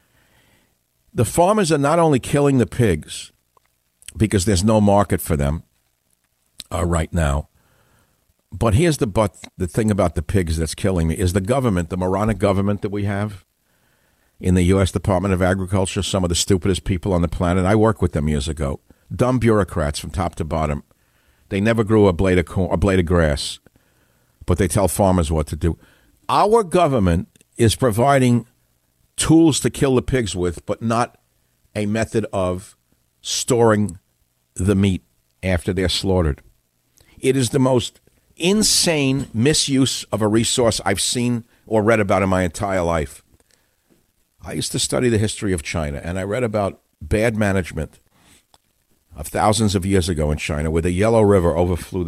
The farmers are not only killing the pigs because there's no market for them right now, but here's the thing about the pigs that's killing me is the government, the moronic government that we have in the U.S. Department of Agriculture, some of the stupidest people on the planet. I worked with them years ago. Dumb bureaucrats from top to bottom. They never grew a blade of grass, but they tell farmers what to do. Our government is providing tools to kill the pigs with, but not a method of storing the meat after they're slaughtered. It is the most insane misuse of a resource I've seen or read about in my entire life. I used to study the history of China, and I read about bad management of thousands of years ago in China, where the Yellow River overflooded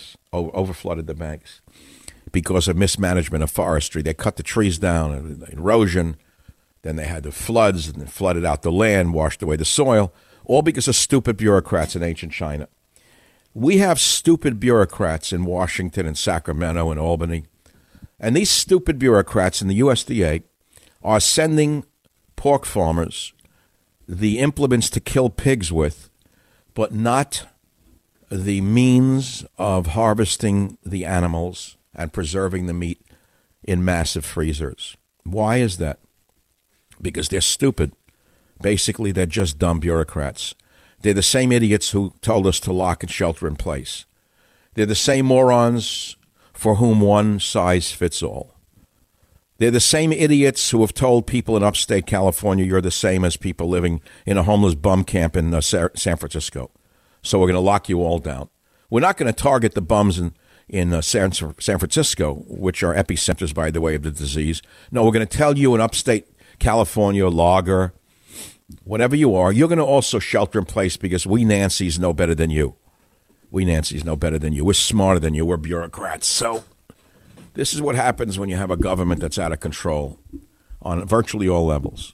the banks because of mismanagement of forestry. They cut the trees down, and erosion. Then they had the floods, and they flooded out the land, washed away the soil, all because of stupid bureaucrats in ancient China. We have stupid bureaucrats in Washington and Sacramento and Albany. And these stupid bureaucrats in the USDA are sending pork farmers the implements to kill pigs with, but not the means of harvesting the animals and preserving the meat in massive freezers. Why is that? Because they're stupid. Basically, they're just dumb bureaucrats. They're the same idiots who told us to lock and shelter in place. They're the same morons for whom one size fits all. They're the same idiots who have told people in upstate California you're the same as people living in a homeless bum camp in San Francisco. So we're going to lock you all down. We're not going to target the bums in San Francisco, which are epicenters, by the way, of the disease. No, we're going to tell you in upstate California, logger, whatever you are, you're going to also shelter in place because we Nancys know better than you. We Nancys know better than you. We're smarter than you. We're bureaucrats. So this is what happens when you have a government that's out of control on virtually all levels.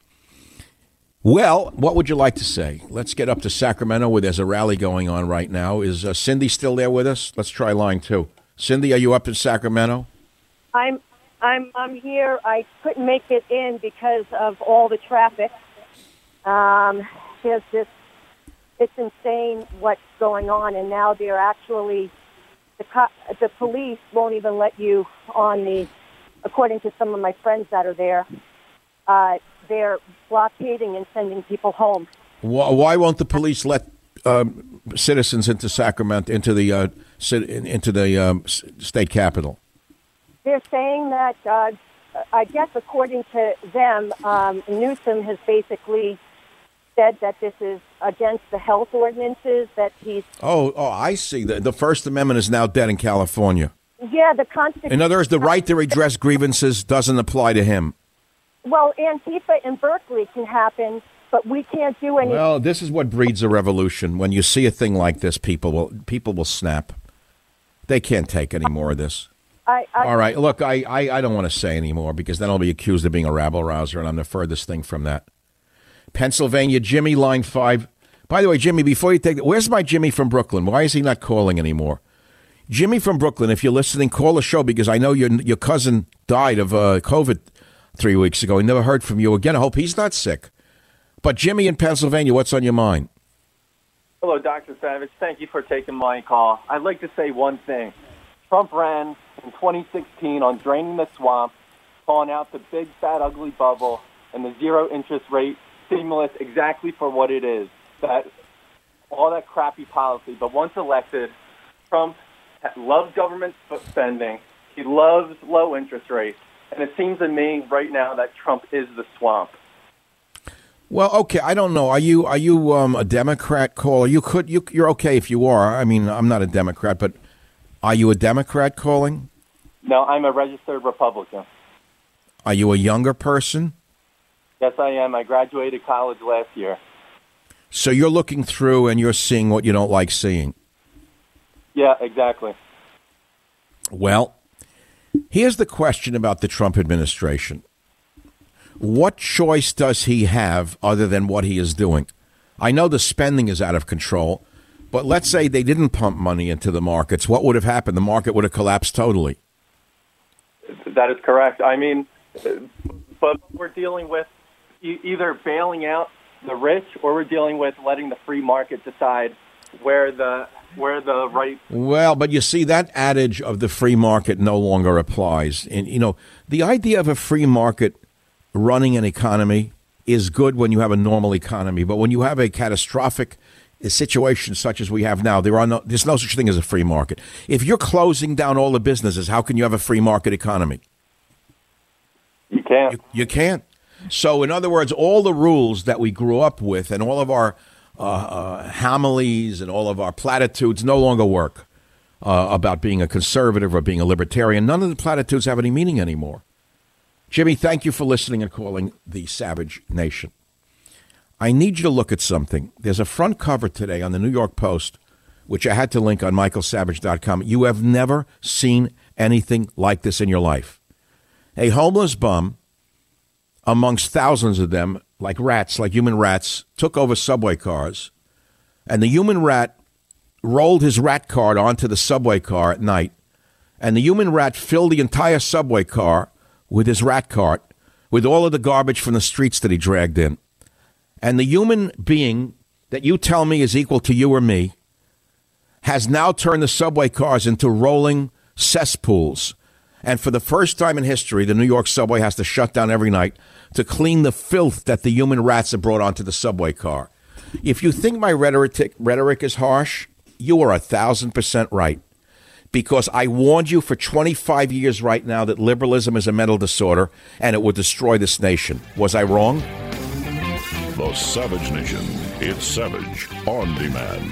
Well, what would you like to say? Let's get up to Sacramento where there's a rally going on right now. Is Cindy still there with us? Let's try line 2. Cindy, are you up in Sacramento? I'm here. I couldn't make it in because of all the traffic. It's insane what's going on, and now they're actually the police won't even let you on according to some of my friends that are there. They're blockading and sending people home. Why won't the police let citizens into Sacramento, into the state capitol? They're saying that, I guess according to them, Newsom has basically said that this is against the health ordinances that he's... Oh, I see. The First Amendment is now dead in California. Yeah, the Constitution... In other words, the right to redress grievances doesn't apply to him. Well, Antifa in Berkeley can happen, but we can't do anything. Well, this is what breeds a revolution. When you see a thing like this, people will snap. They can't take any more of this. All right, look, I don't want to say anymore because then I'll be accused of being a rabble-rouser, and I'm the furthest thing from that. Pennsylvania, Jimmy, line 5. By the way, Jimmy, before you take where's my Jimmy from Brooklyn? Why is he not calling anymore? Jimmy from Brooklyn, if you're listening, call the show because I know your cousin died of COVID 3 weeks ago. I never heard from you again. I hope he's not sick. But Jimmy in Pennsylvania, what's on your mind? Hello, Dr. Savage. Thank you for taking my call. I'd like to say one thing. Trump ran in 2016 on draining the swamp, calling out the big, fat, ugly bubble and the zero interest rate stimulus exactly for what it is. That all that crappy policy. But once elected, Trump loves government spending. He loves low interest rates. And it seems to me right now that Trump is the swamp. Well, okay, I don't know. Are you a Democrat caller? You're okay if you are. I mean, I'm not a Democrat, but are you a Democrat calling? No, I'm a registered Republican. Are you a younger person? Yes, I am. I graduated college last year. So you're looking through and you're seeing what you don't like seeing. Yeah, exactly. Well, here's the question about the Trump administration. What choice does he have other than what he is doing? I know the spending is out of control, but let's say they didn't pump money into the markets. What would have happened? The market would have collapsed totally. That is correct. I mean, but we're dealing with either bailing out the rich or we're dealing with letting the free market decide where the right. Well, but you see, that adage of the free market no longer applies. And, you know, the idea of a free market running an economy is good when you have a normal economy. But when you have a catastrophic situation such as we have now, there's no such thing as a free market. If you're closing down all the businesses, how can you have a free market economy? You can't. You can't. So, in other words, all the rules that we grew up with and all of our homilies and all of our platitudes no longer work about being a conservative or being a libertarian. None of the platitudes have any meaning anymore. Jimmy, thank you for listening and calling the Savage Nation. I need you to look at something. There's a front cover today on the New York Post, which I had to link on michaelsavage.com. You have never seen anything like this in your life. A homeless bum, amongst thousands of them, like rats, like human rats, took over subway cars, and the human rat rolled his rat cart onto the subway car at night, and the human rat filled the entire subway car with his rat cart, with all of the garbage from the streets that he dragged in. And the human being that you tell me is equal to you or me has now turned the subway cars into rolling cesspools. And for the first time in history, the New York subway has to shut down every night to clean the filth that the human rats have brought onto the subway car. If you think my rhetoric is harsh, you are 1,000% right. Because I warned you for 25 years right now that liberalism is a mental disorder and it would destroy this nation. Was I wrong? The Savage Nation. It's Savage on Demand.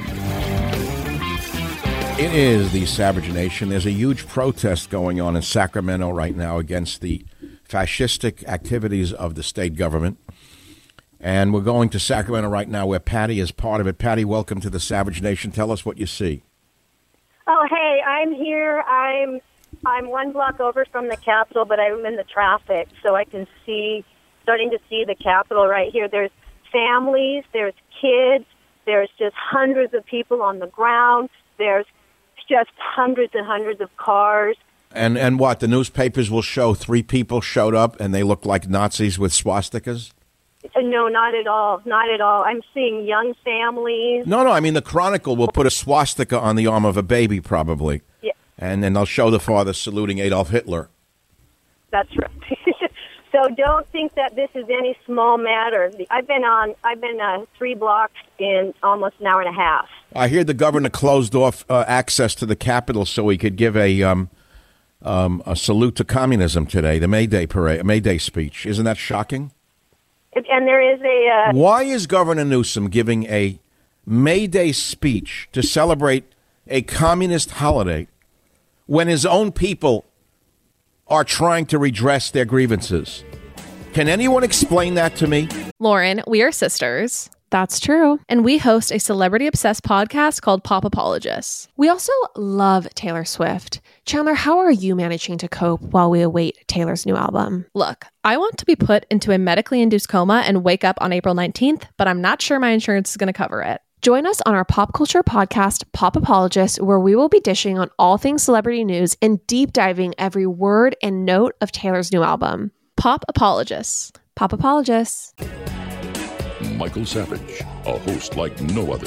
It is the Savage Nation. There's a huge protest going on in Sacramento right now against the fascistic activities of the state government. And we're going to Sacramento right now where Patty is part of it. Patty, welcome to the Savage Nation. Tell us what you see. Oh, hey, I'm here. I'm 1 block over from the Capitol, but I'm in the traffic, so I can starting to see the Capitol right here. There's families, there's kids, there's just hundreds of people on the ground. There's just hundreds and hundreds of cars. And what? The newspapers will show 3 people showed up and they look like Nazis with swastikas? No, not at all. Not at all. I'm seeing young families. No, I mean, the Chronicle will put a swastika on the arm of a baby, probably. Yeah. And then they'll show the father saluting Adolf Hitler. That's right. So don't think that this is any small matter. I've been 3 blocks in almost an hour and a half. I hear the governor closed off access to the Capitol so he could give a salute to communism today, the May Day speech. Isn't that shocking? And there is a... Why is Governor Newsom giving a May Day speech to celebrate a communist holiday when his own people are trying to redress their grievances? Can anyone explain that to me? Lauren, we are sisters. That's true. And we host a celebrity-obsessed podcast called Pop Apologists. We also love Taylor Swift. Chandler, how are you managing to cope while we await Taylor's new album? Look, I want to be put into a medically induced coma and wake up on April 19th, but I'm not sure my insurance is going to cover it. Join us on our pop culture podcast, Pop Apologist, where we will be dishing on all things celebrity news and deep diving every word and note of Taylor's new album. Pop Apologists. Pop Apologists. Michael Savage, a host like no other.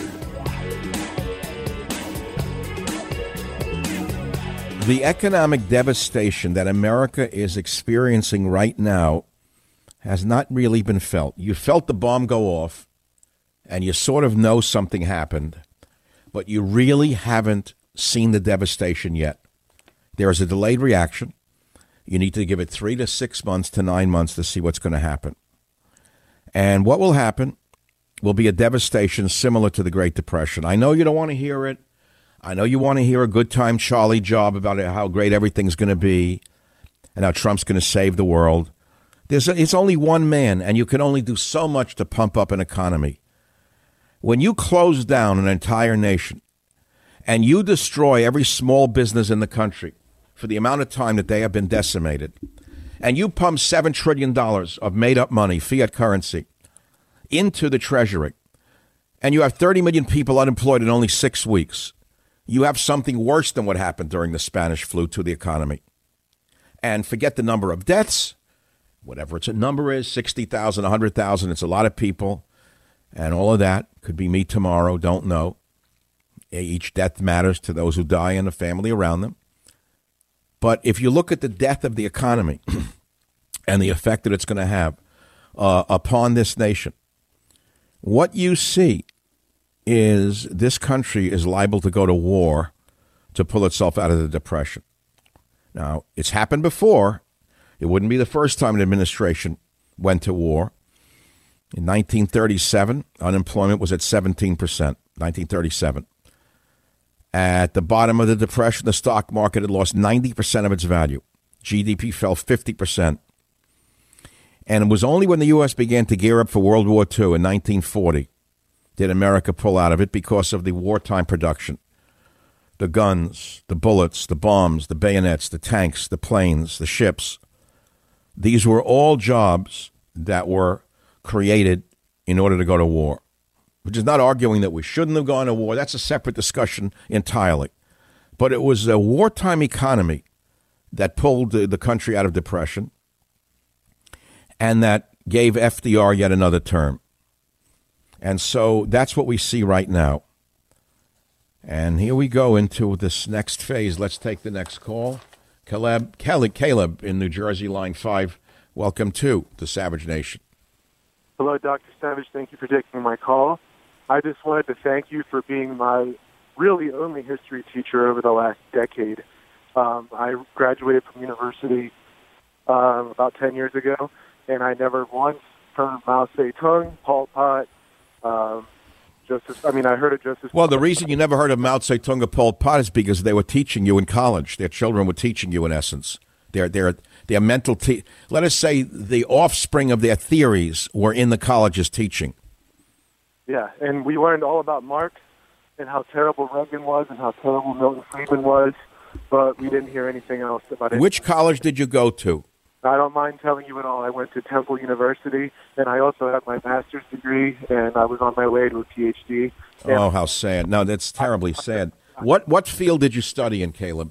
The economic devastation that America is experiencing right now has not really been felt. You felt the bomb go off, and you sort of know something happened, but you really haven't seen the devastation yet. There is a delayed reaction. You need to give it 3 to 6 months to 9 months to see what's going to happen. And what will happen will be a devastation similar to the Great Depression. I know you don't want to hear it. I know you want to hear a good time Charlie job about how great everything's going to be and how Trump's going to save the world. It's only one man, and you can only do so much to pump up an economy. When you close down an entire nation and you destroy every small business in the country for the amount of time that they have been decimated, and you pump $7 trillion of made-up money, fiat currency, into the Treasury, and you have 30 million people unemployed in only 6 weeks, you have something worse than what happened during the Spanish flu to the economy. And forget the number of deaths, whatever its number is, 60,000, 100,000, it's a lot of people, and all of that. Could be me tomorrow, don't know. Each death matters to those who die and the family around them. But if you look at the death of the economy and the effect that it's going to have upon this nation, what you see is this country is liable to go to war to pull itself out of the Depression. Now, it's happened before. It wouldn't be the first time an administration went to war. In 1937, unemployment was at 17%, 1937. At the bottom of the Depression, the stock market had lost 90% of its value. GDP fell 50%. And it was only when the U.S. began to gear up for World War II in 1940 did America pull out of it because of the wartime production. The guns, the bullets, the bombs, the bayonets, the tanks, the planes, the ships. These were all jobs that were created in order to go to war, which is not arguing that we shouldn't have gone to war. That's a separate discussion entirely. But it was a wartime economy that pulled the country out of depression and that gave FDR yet another term. And so that's what we see right now. And here we go into this next phase. Let's take the next call. Caleb in New Jersey, line 5. Welcome to the Savage Nation. Hello, Dr. Savage. Thank you for taking my call. I just wanted to thank you for being my really only history teacher over the last decade. I graduated from university about 10 years ago, and I never once heard Mao Zedong, Pol Pot, I heard of Joseph. Well, the reason you never heard of Mao Zedong or Pol Pot is because they were teaching you in college. Their children were teaching you, in essence. Their mental, let us say the offspring of their theories were in the college's teaching. Yeah, and we learned all about Marx and how terrible Reagan was and how terrible Milton Friedman was, but we didn't hear anything else about it. Which college did you go to? I don't mind telling you at all. I went to Temple University, and I also have my master's degree, and I was on my way to a PhD. Oh, how sad. No, that's terribly sad. What field did you study in, Caleb?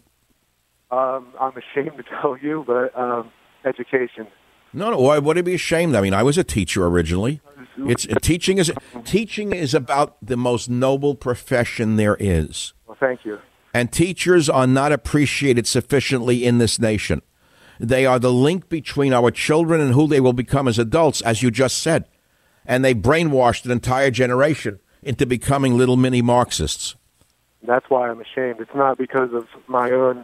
I'm ashamed to tell you, but education. No, why would it be ashamed? I mean, I was a teacher originally. Teaching is about the most noble profession there is. Well, thank you. And teachers are not appreciated sufficiently in this nation. They are the link between our children and who they will become as adults, as you just said. And they brainwashed an entire generation into becoming little mini Marxists. That's why I'm ashamed. It's not because of my own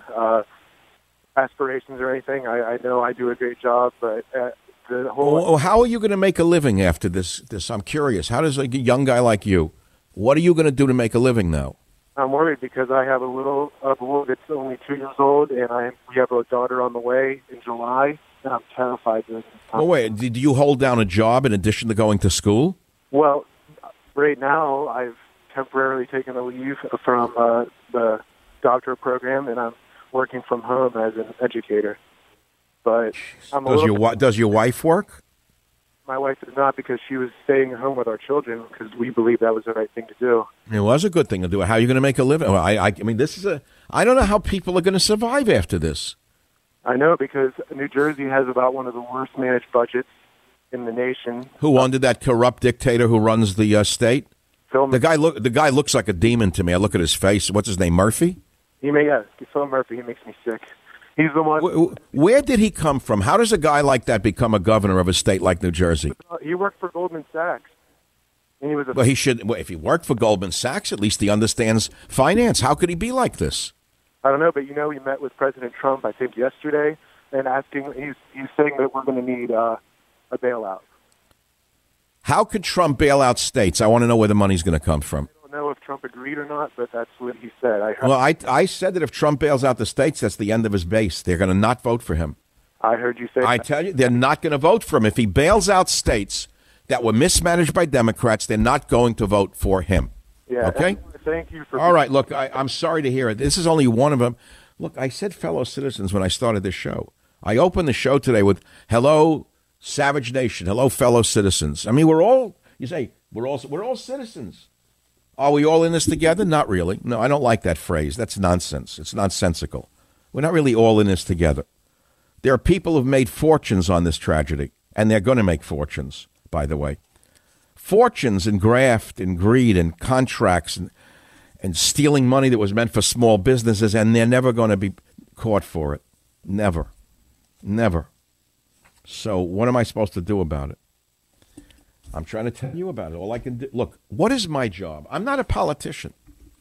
aspirations or anything. I know I do a great job, but the whole... Well, how are you going to make a living after this? I'm curious. How does a young guy like you, what are you going to do to make a living now? I'm worried because I have a little boy that's only 2 years old, and we have a daughter on the way in July, and I'm terrified during this time. Well, wait, did you hold down a job in addition to going to school? Well, right now I've temporarily taken a leave from the doctorate program, and I'm working from home as an educator. But I'm does your wife work? My wife did not because she was staying home with our children because we believe that was the right thing to do. It was a good thing to do. How are you going to make a living? Well, I mean, I don't know how people are going to survive after this. I know, because New Jersey has about one of the worst managed budgets in the nation. Who under that corrupt dictator who runs the state? The guy looks like a demon to me. I look at his face. What's his name? Murphy? Phil Murphy. He makes me sick. He's the one. Where did he come from? How does a guy like that become a governor of a state like New Jersey? He worked for Goldman Sachs. And he was he should. Well, if he worked for Goldman Sachs, at least he understands finance. How could he be like this? I don't know, but he met with President Trump, I think, yesterday, and he's saying that we're going to need a bailout. How could Trump bail out states? I want to know where the money's going to come from. I don't know if Trump agreed or not, but that's what he said. I said that if Trump bails out the states, that's the end of his base. They're going to not vote for him. I heard you say I tell you, they're not going to vote for him. If he bails out states that were mismanaged by Democrats, they're not going to vote for him. Yeah. Okay? Thank you for... All right, look, I'm sorry to hear it. This is only one of them. Look, I said fellow citizens when I started this show. I opened the show today with, hello, Savage Nation. Hello, fellow citizens. I mean, we're all citizens. Are we all in this together? Not really. No, I don't like that phrase. That's nonsense. It's nonsensical. We're not really all in this together. There are people who've made fortunes on this tragedy, and they're going to make fortunes, by the way. Fortunes in graft and greed and contracts and stealing money that was meant for small businesses, and they're never going to be caught for it. Never. Never. So what am I supposed to do about it? I'm trying to tell you about it. All I can do. Look, what is my job? I'm not a politician.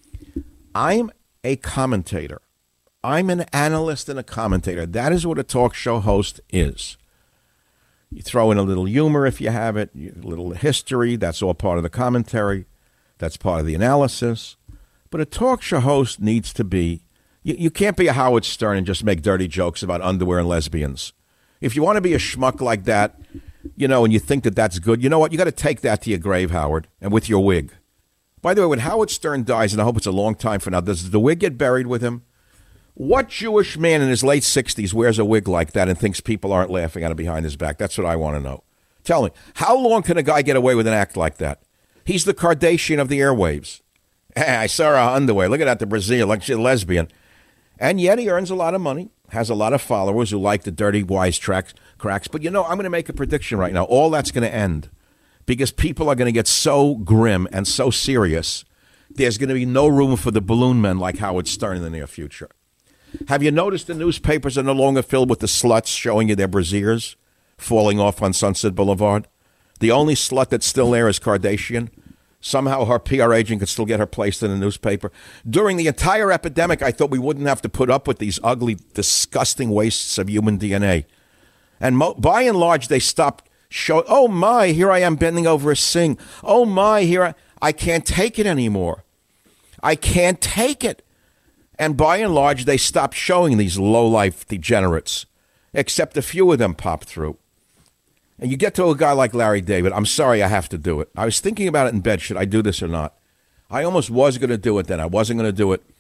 I'm a commentator. I'm an analyst and a commentator. That is what a talk show host is. You throw in a little humor if you have it, a little history. That's all part of the commentary. That's part of the analysis. But a talk show host needs to be, you can't be a Howard Stern and just make dirty jokes about underwear and lesbians. If you want to be a schmuck like that, and you think that that's good, you know what? You got to take that to your grave, Howard, and with your wig. By the way, when Howard Stern dies, and I hope it's a long time from now, does the wig get buried with him? What Jewish man in his late 60s wears a wig like that and thinks people aren't laughing at him behind his back? That's what I want to know. Tell me, how long can a guy get away with an act like that? He's the Kardashian of the airwaves. Hey, I saw her underwear. Look at that, the Brazilian, like she's a lesbian. And yet he earns a lot of money, has a lot of followers who like the dirty wisecracks. But I'm going to make a prediction right now. All that's going to end because people are going to get so grim and so serious. There's going to be no room for the balloon men like Howard Stern in the near future. Have you noticed the newspapers are no longer filled with the sluts showing you their brassieres falling off on Sunset Boulevard? The only slut that's still there is Kardashian. Somehow her PR agent could still get her placed in the newspaper. During the entire epidemic, I thought we wouldn't have to put up with these ugly, disgusting wastes of human DNA. And by and large, they stopped showing, oh my, here I am bending over a sink. Oh my, I can't take it anymore. I can't take it. And by and large, they stopped showing these low-life degenerates, except a few of them popped through. And you get to a guy like Larry David, I'm sorry I have to do it. I was thinking about it in bed, should I do this or not? I almost was going to do it then. I wasn't going to do it.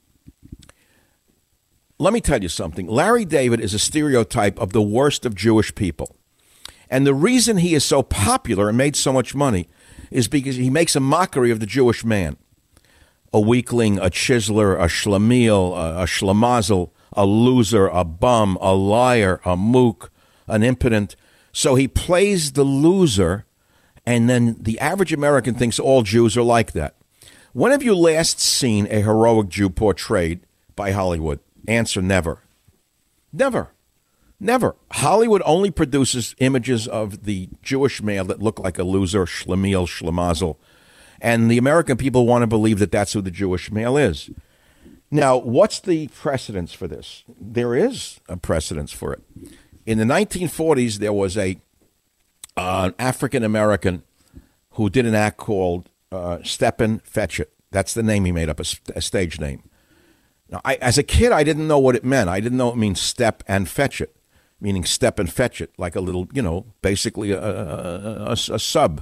Let me tell you something. Larry David is a stereotype of the worst of Jewish people. And the reason he is so popular and made so much money is because he makes a mockery of the Jewish man. A weakling, a chiseler, a schlemiel, a schlemazel, a loser, a bum, a liar, a mook, an impotent. So he plays the loser, and then the average American thinks all Jews are like that. When have you last seen a heroic Jew portrayed by Hollywood? Answer, never. Never. Never. Hollywood only produces images of the Jewish male that look like a loser, schlemiel, schlemazel. And the American people want to believe that that's who the Jewish male is. Now, what's the precedence for this? There is a precedence for it. In the 1940s, there was an African-American who did an act called Stepin Fetchit. That's the name he made up, a stage name. Now, as a kid, I didn't know what it meant. I didn't know it means step and fetch it, meaning step and fetch it, like a little, basically a sub.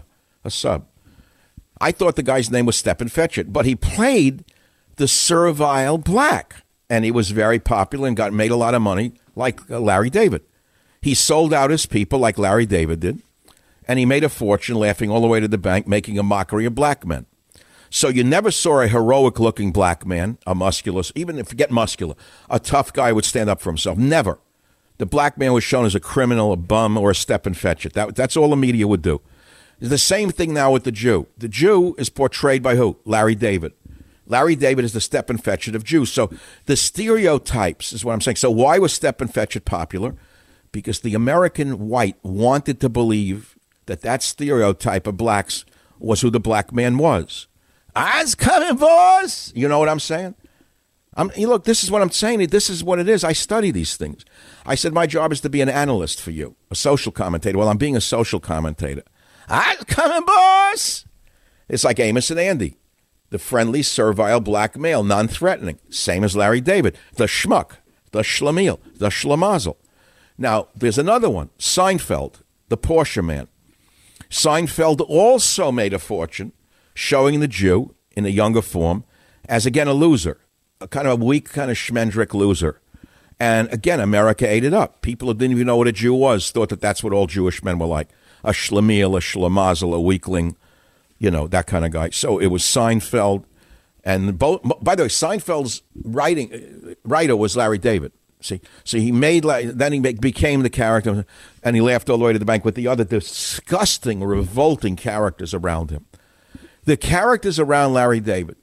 I thought the guy's name was Stepin Fetchit, but he played the servile black, and he was very popular and made a lot of money like Larry David. He sold out his people like Larry David did, And he made a fortune laughing all the way to the bank, making a mockery of black men. So you never saw a heroic-looking black man, a muscular, even if forget muscular, a tough guy would stand up for himself. Never. The black man was shown as a criminal, a bum, or a step-and-fetch-it. That's all the media would do. It's the same thing now with the Jew. The Jew is portrayed by who? Larry David. Larry David is the step-and-fetch-it of Jews. So the stereotypes is what I'm saying. So why was step-and-fetch-it popular? Because the American white wanted to believe that stereotype of blacks was who the black man was. I's coming, boys. You know what I'm saying? Look, this is what I'm saying. This is what it is. I study these things. I said my job is to be an analyst for you, a social commentator. Well, I'm being a social commentator. I's coming, boys. It's like Amos and Andy, the friendly, servile black male, non-threatening, same as Larry David, the schmuck, the schlemiel, the schlemazel. Now, there's another one, Seinfeld, the Porsche man. Seinfeld also made a fortune showing the Jew in a younger form as, again, a loser, a kind of a weak, kind of schmendrick loser. And, again, America ate it up. People who didn't even know what a Jew was thought that that's what all Jewish men were like, a schlemiel, a schlemazel, a weakling, that kind of guy. So it was Seinfeld. And, by the way, Seinfeld's writer was Larry David. See, so he became the character, and he laughed all the way to the bank with the other disgusting, revolting characters around him. The characters around Larry David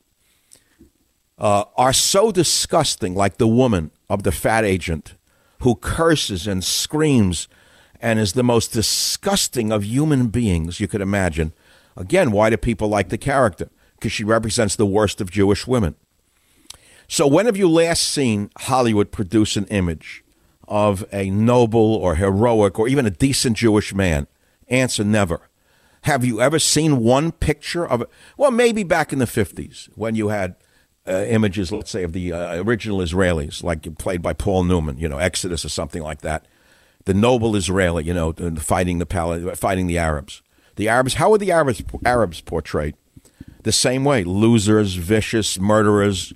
are so disgusting, like the woman of the fat agent who curses and screams and is the most disgusting of human beings you could imagine. Again, why do people like the character? Because she represents the worst of Jewish women. So when have you last seen Hollywood produce an image of a noble or heroic or even a decent Jewish man? Answer, never. Have you ever seen one picture of it? Well, maybe back in the 50s when you had images, let's say, of the original Israelis, like played by Paul Newman, Exodus or something like that. The noble Israeli, fighting the Arabs. The Arabs, how are the Arabs portrayed? The same way, losers, vicious, murderers,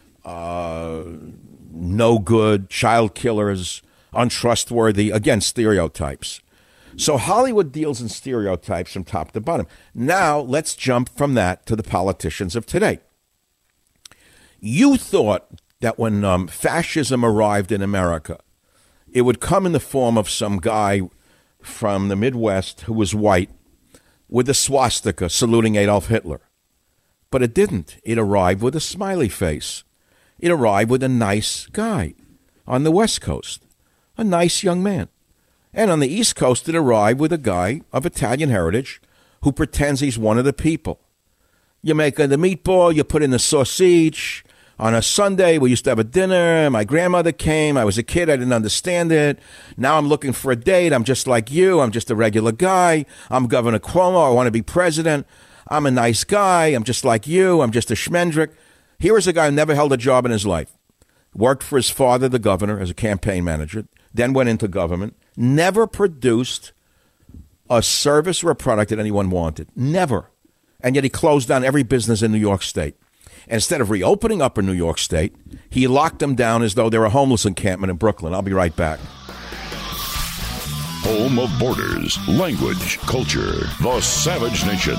no good, child killers, untrustworthy, again, stereotypes. So Hollywood deals in stereotypes from top to bottom. Now, let's jump from that to the politicians of today. You thought that when fascism arrived in America, it would come in the form of some guy from the Midwest who was white with a swastika saluting Adolf Hitler. But it didn't. It arrived with a smiley face. It arrived with a nice guy on the West Coast, a nice young man. And on the East Coast, it arrived with a guy of Italian heritage who pretends he's one of the people. You make the meatball, you put in the sausage. On a Sunday, we used to have a dinner. My grandmother came. I was a kid. I didn't understand it. Now I'm looking for a date. I'm just like you. I'm just a regular guy. I'm Governor Cuomo. I want to be president. I'm a nice guy. I'm just like you. I'm just a schmendrick. Here is a guy who never held a job in his life. Worked for his father, the governor, as a campaign manager. Then went into government. Never produced a service or a product that anyone wanted. Never. And yet he closed down every business in New York State. And instead of reopening Upper New York State, he locked them down as though they were a homeless encampment in Brooklyn. I'll be right back. Home of borders, language, culture, the Savage Nation.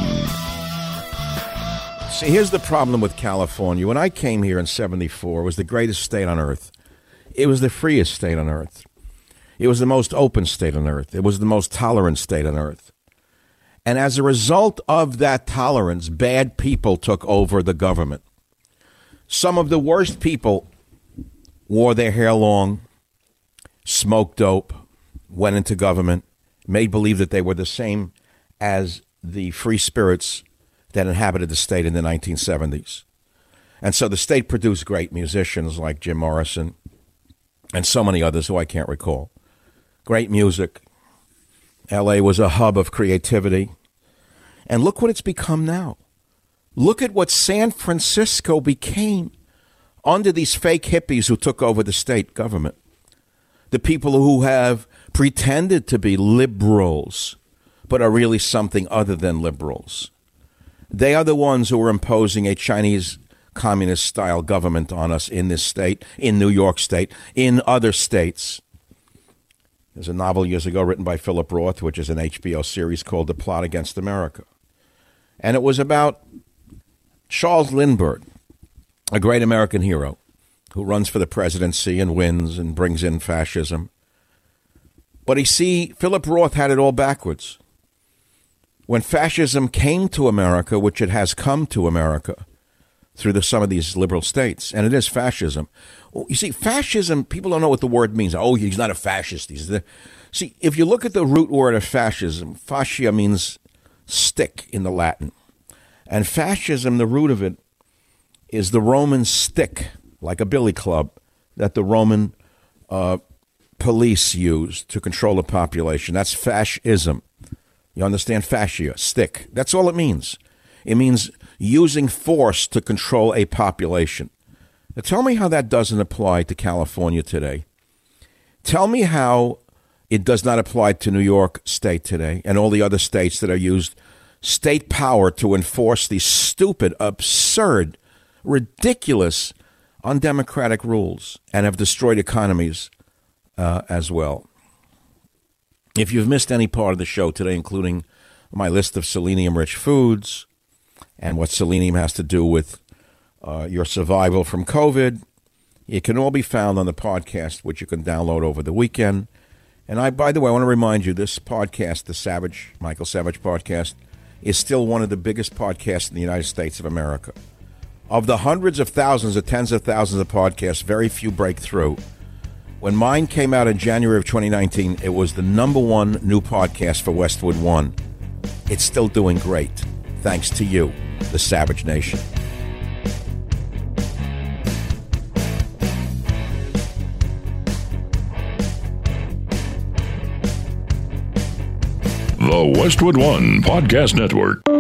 See, here's the problem with California. When I came here in 74, it was the greatest state on earth. It was the freest state on earth. It was the most open state on earth. It was the most tolerant state on earth. And as a result of that tolerance, bad people took over the government. Some of the worst people wore their hair long, smoked dope, went into government, made believe that they were the same as the free spirits that inhabited the state in the 1970s. And so the state produced great musicians like Jim Morrison and so many others who I can't recall. Great music. L.A. was a hub of creativity. And look what it's become now. Look at what San Francisco became under these fake hippies who took over the state government. The people who have pretended to be liberals, but are really something other than liberals. They are the ones who are imposing a Chinese communist-style government on us in this state, in New York State, in other states. There's a novel years ago written by Philip Roth, which is an HBO series called The Plot Against America. And it was about Charles Lindbergh, a great American hero who runs for the presidency and wins and brings in fascism. But you see, Philip Roth had it all backwards. When fascism came to America, which it has come to America through some of these liberal states, and it is fascism. Well, you see, fascism, people don't know what the word means. Oh, he's not a fascist. See, if you look at the root word of fascism, fascia means stick in the Latin. And fascism, the root of it, is the Roman stick, like a billy club, that the Roman police used to control the population. That's fascism. You understand? Fascia, stick. That's all it means. It means using force to control a population. Now, tell me how that doesn't apply to California today. Tell me how it does not apply to New York State today and all the other states that are used state power to enforce these stupid, absurd, ridiculous, undemocratic rules and have destroyed economies as well. If you've missed any part of the show today, including my list of selenium-rich foods and what selenium has to do with your survival from COVID, it can all be found on the podcast, which you can download over the weekend. And by the way, I want to remind you, this podcast, the Michael Savage podcast, is still one of the biggest podcasts in the United States of America. Of the hundreds of thousands or tens of thousands of podcasts, very few break through. When mine came out in January of 2019, it was the #1 new podcast for Westwood One. It's still doing great, thanks to you, the Savage Nation. The Westwood One Podcast Network.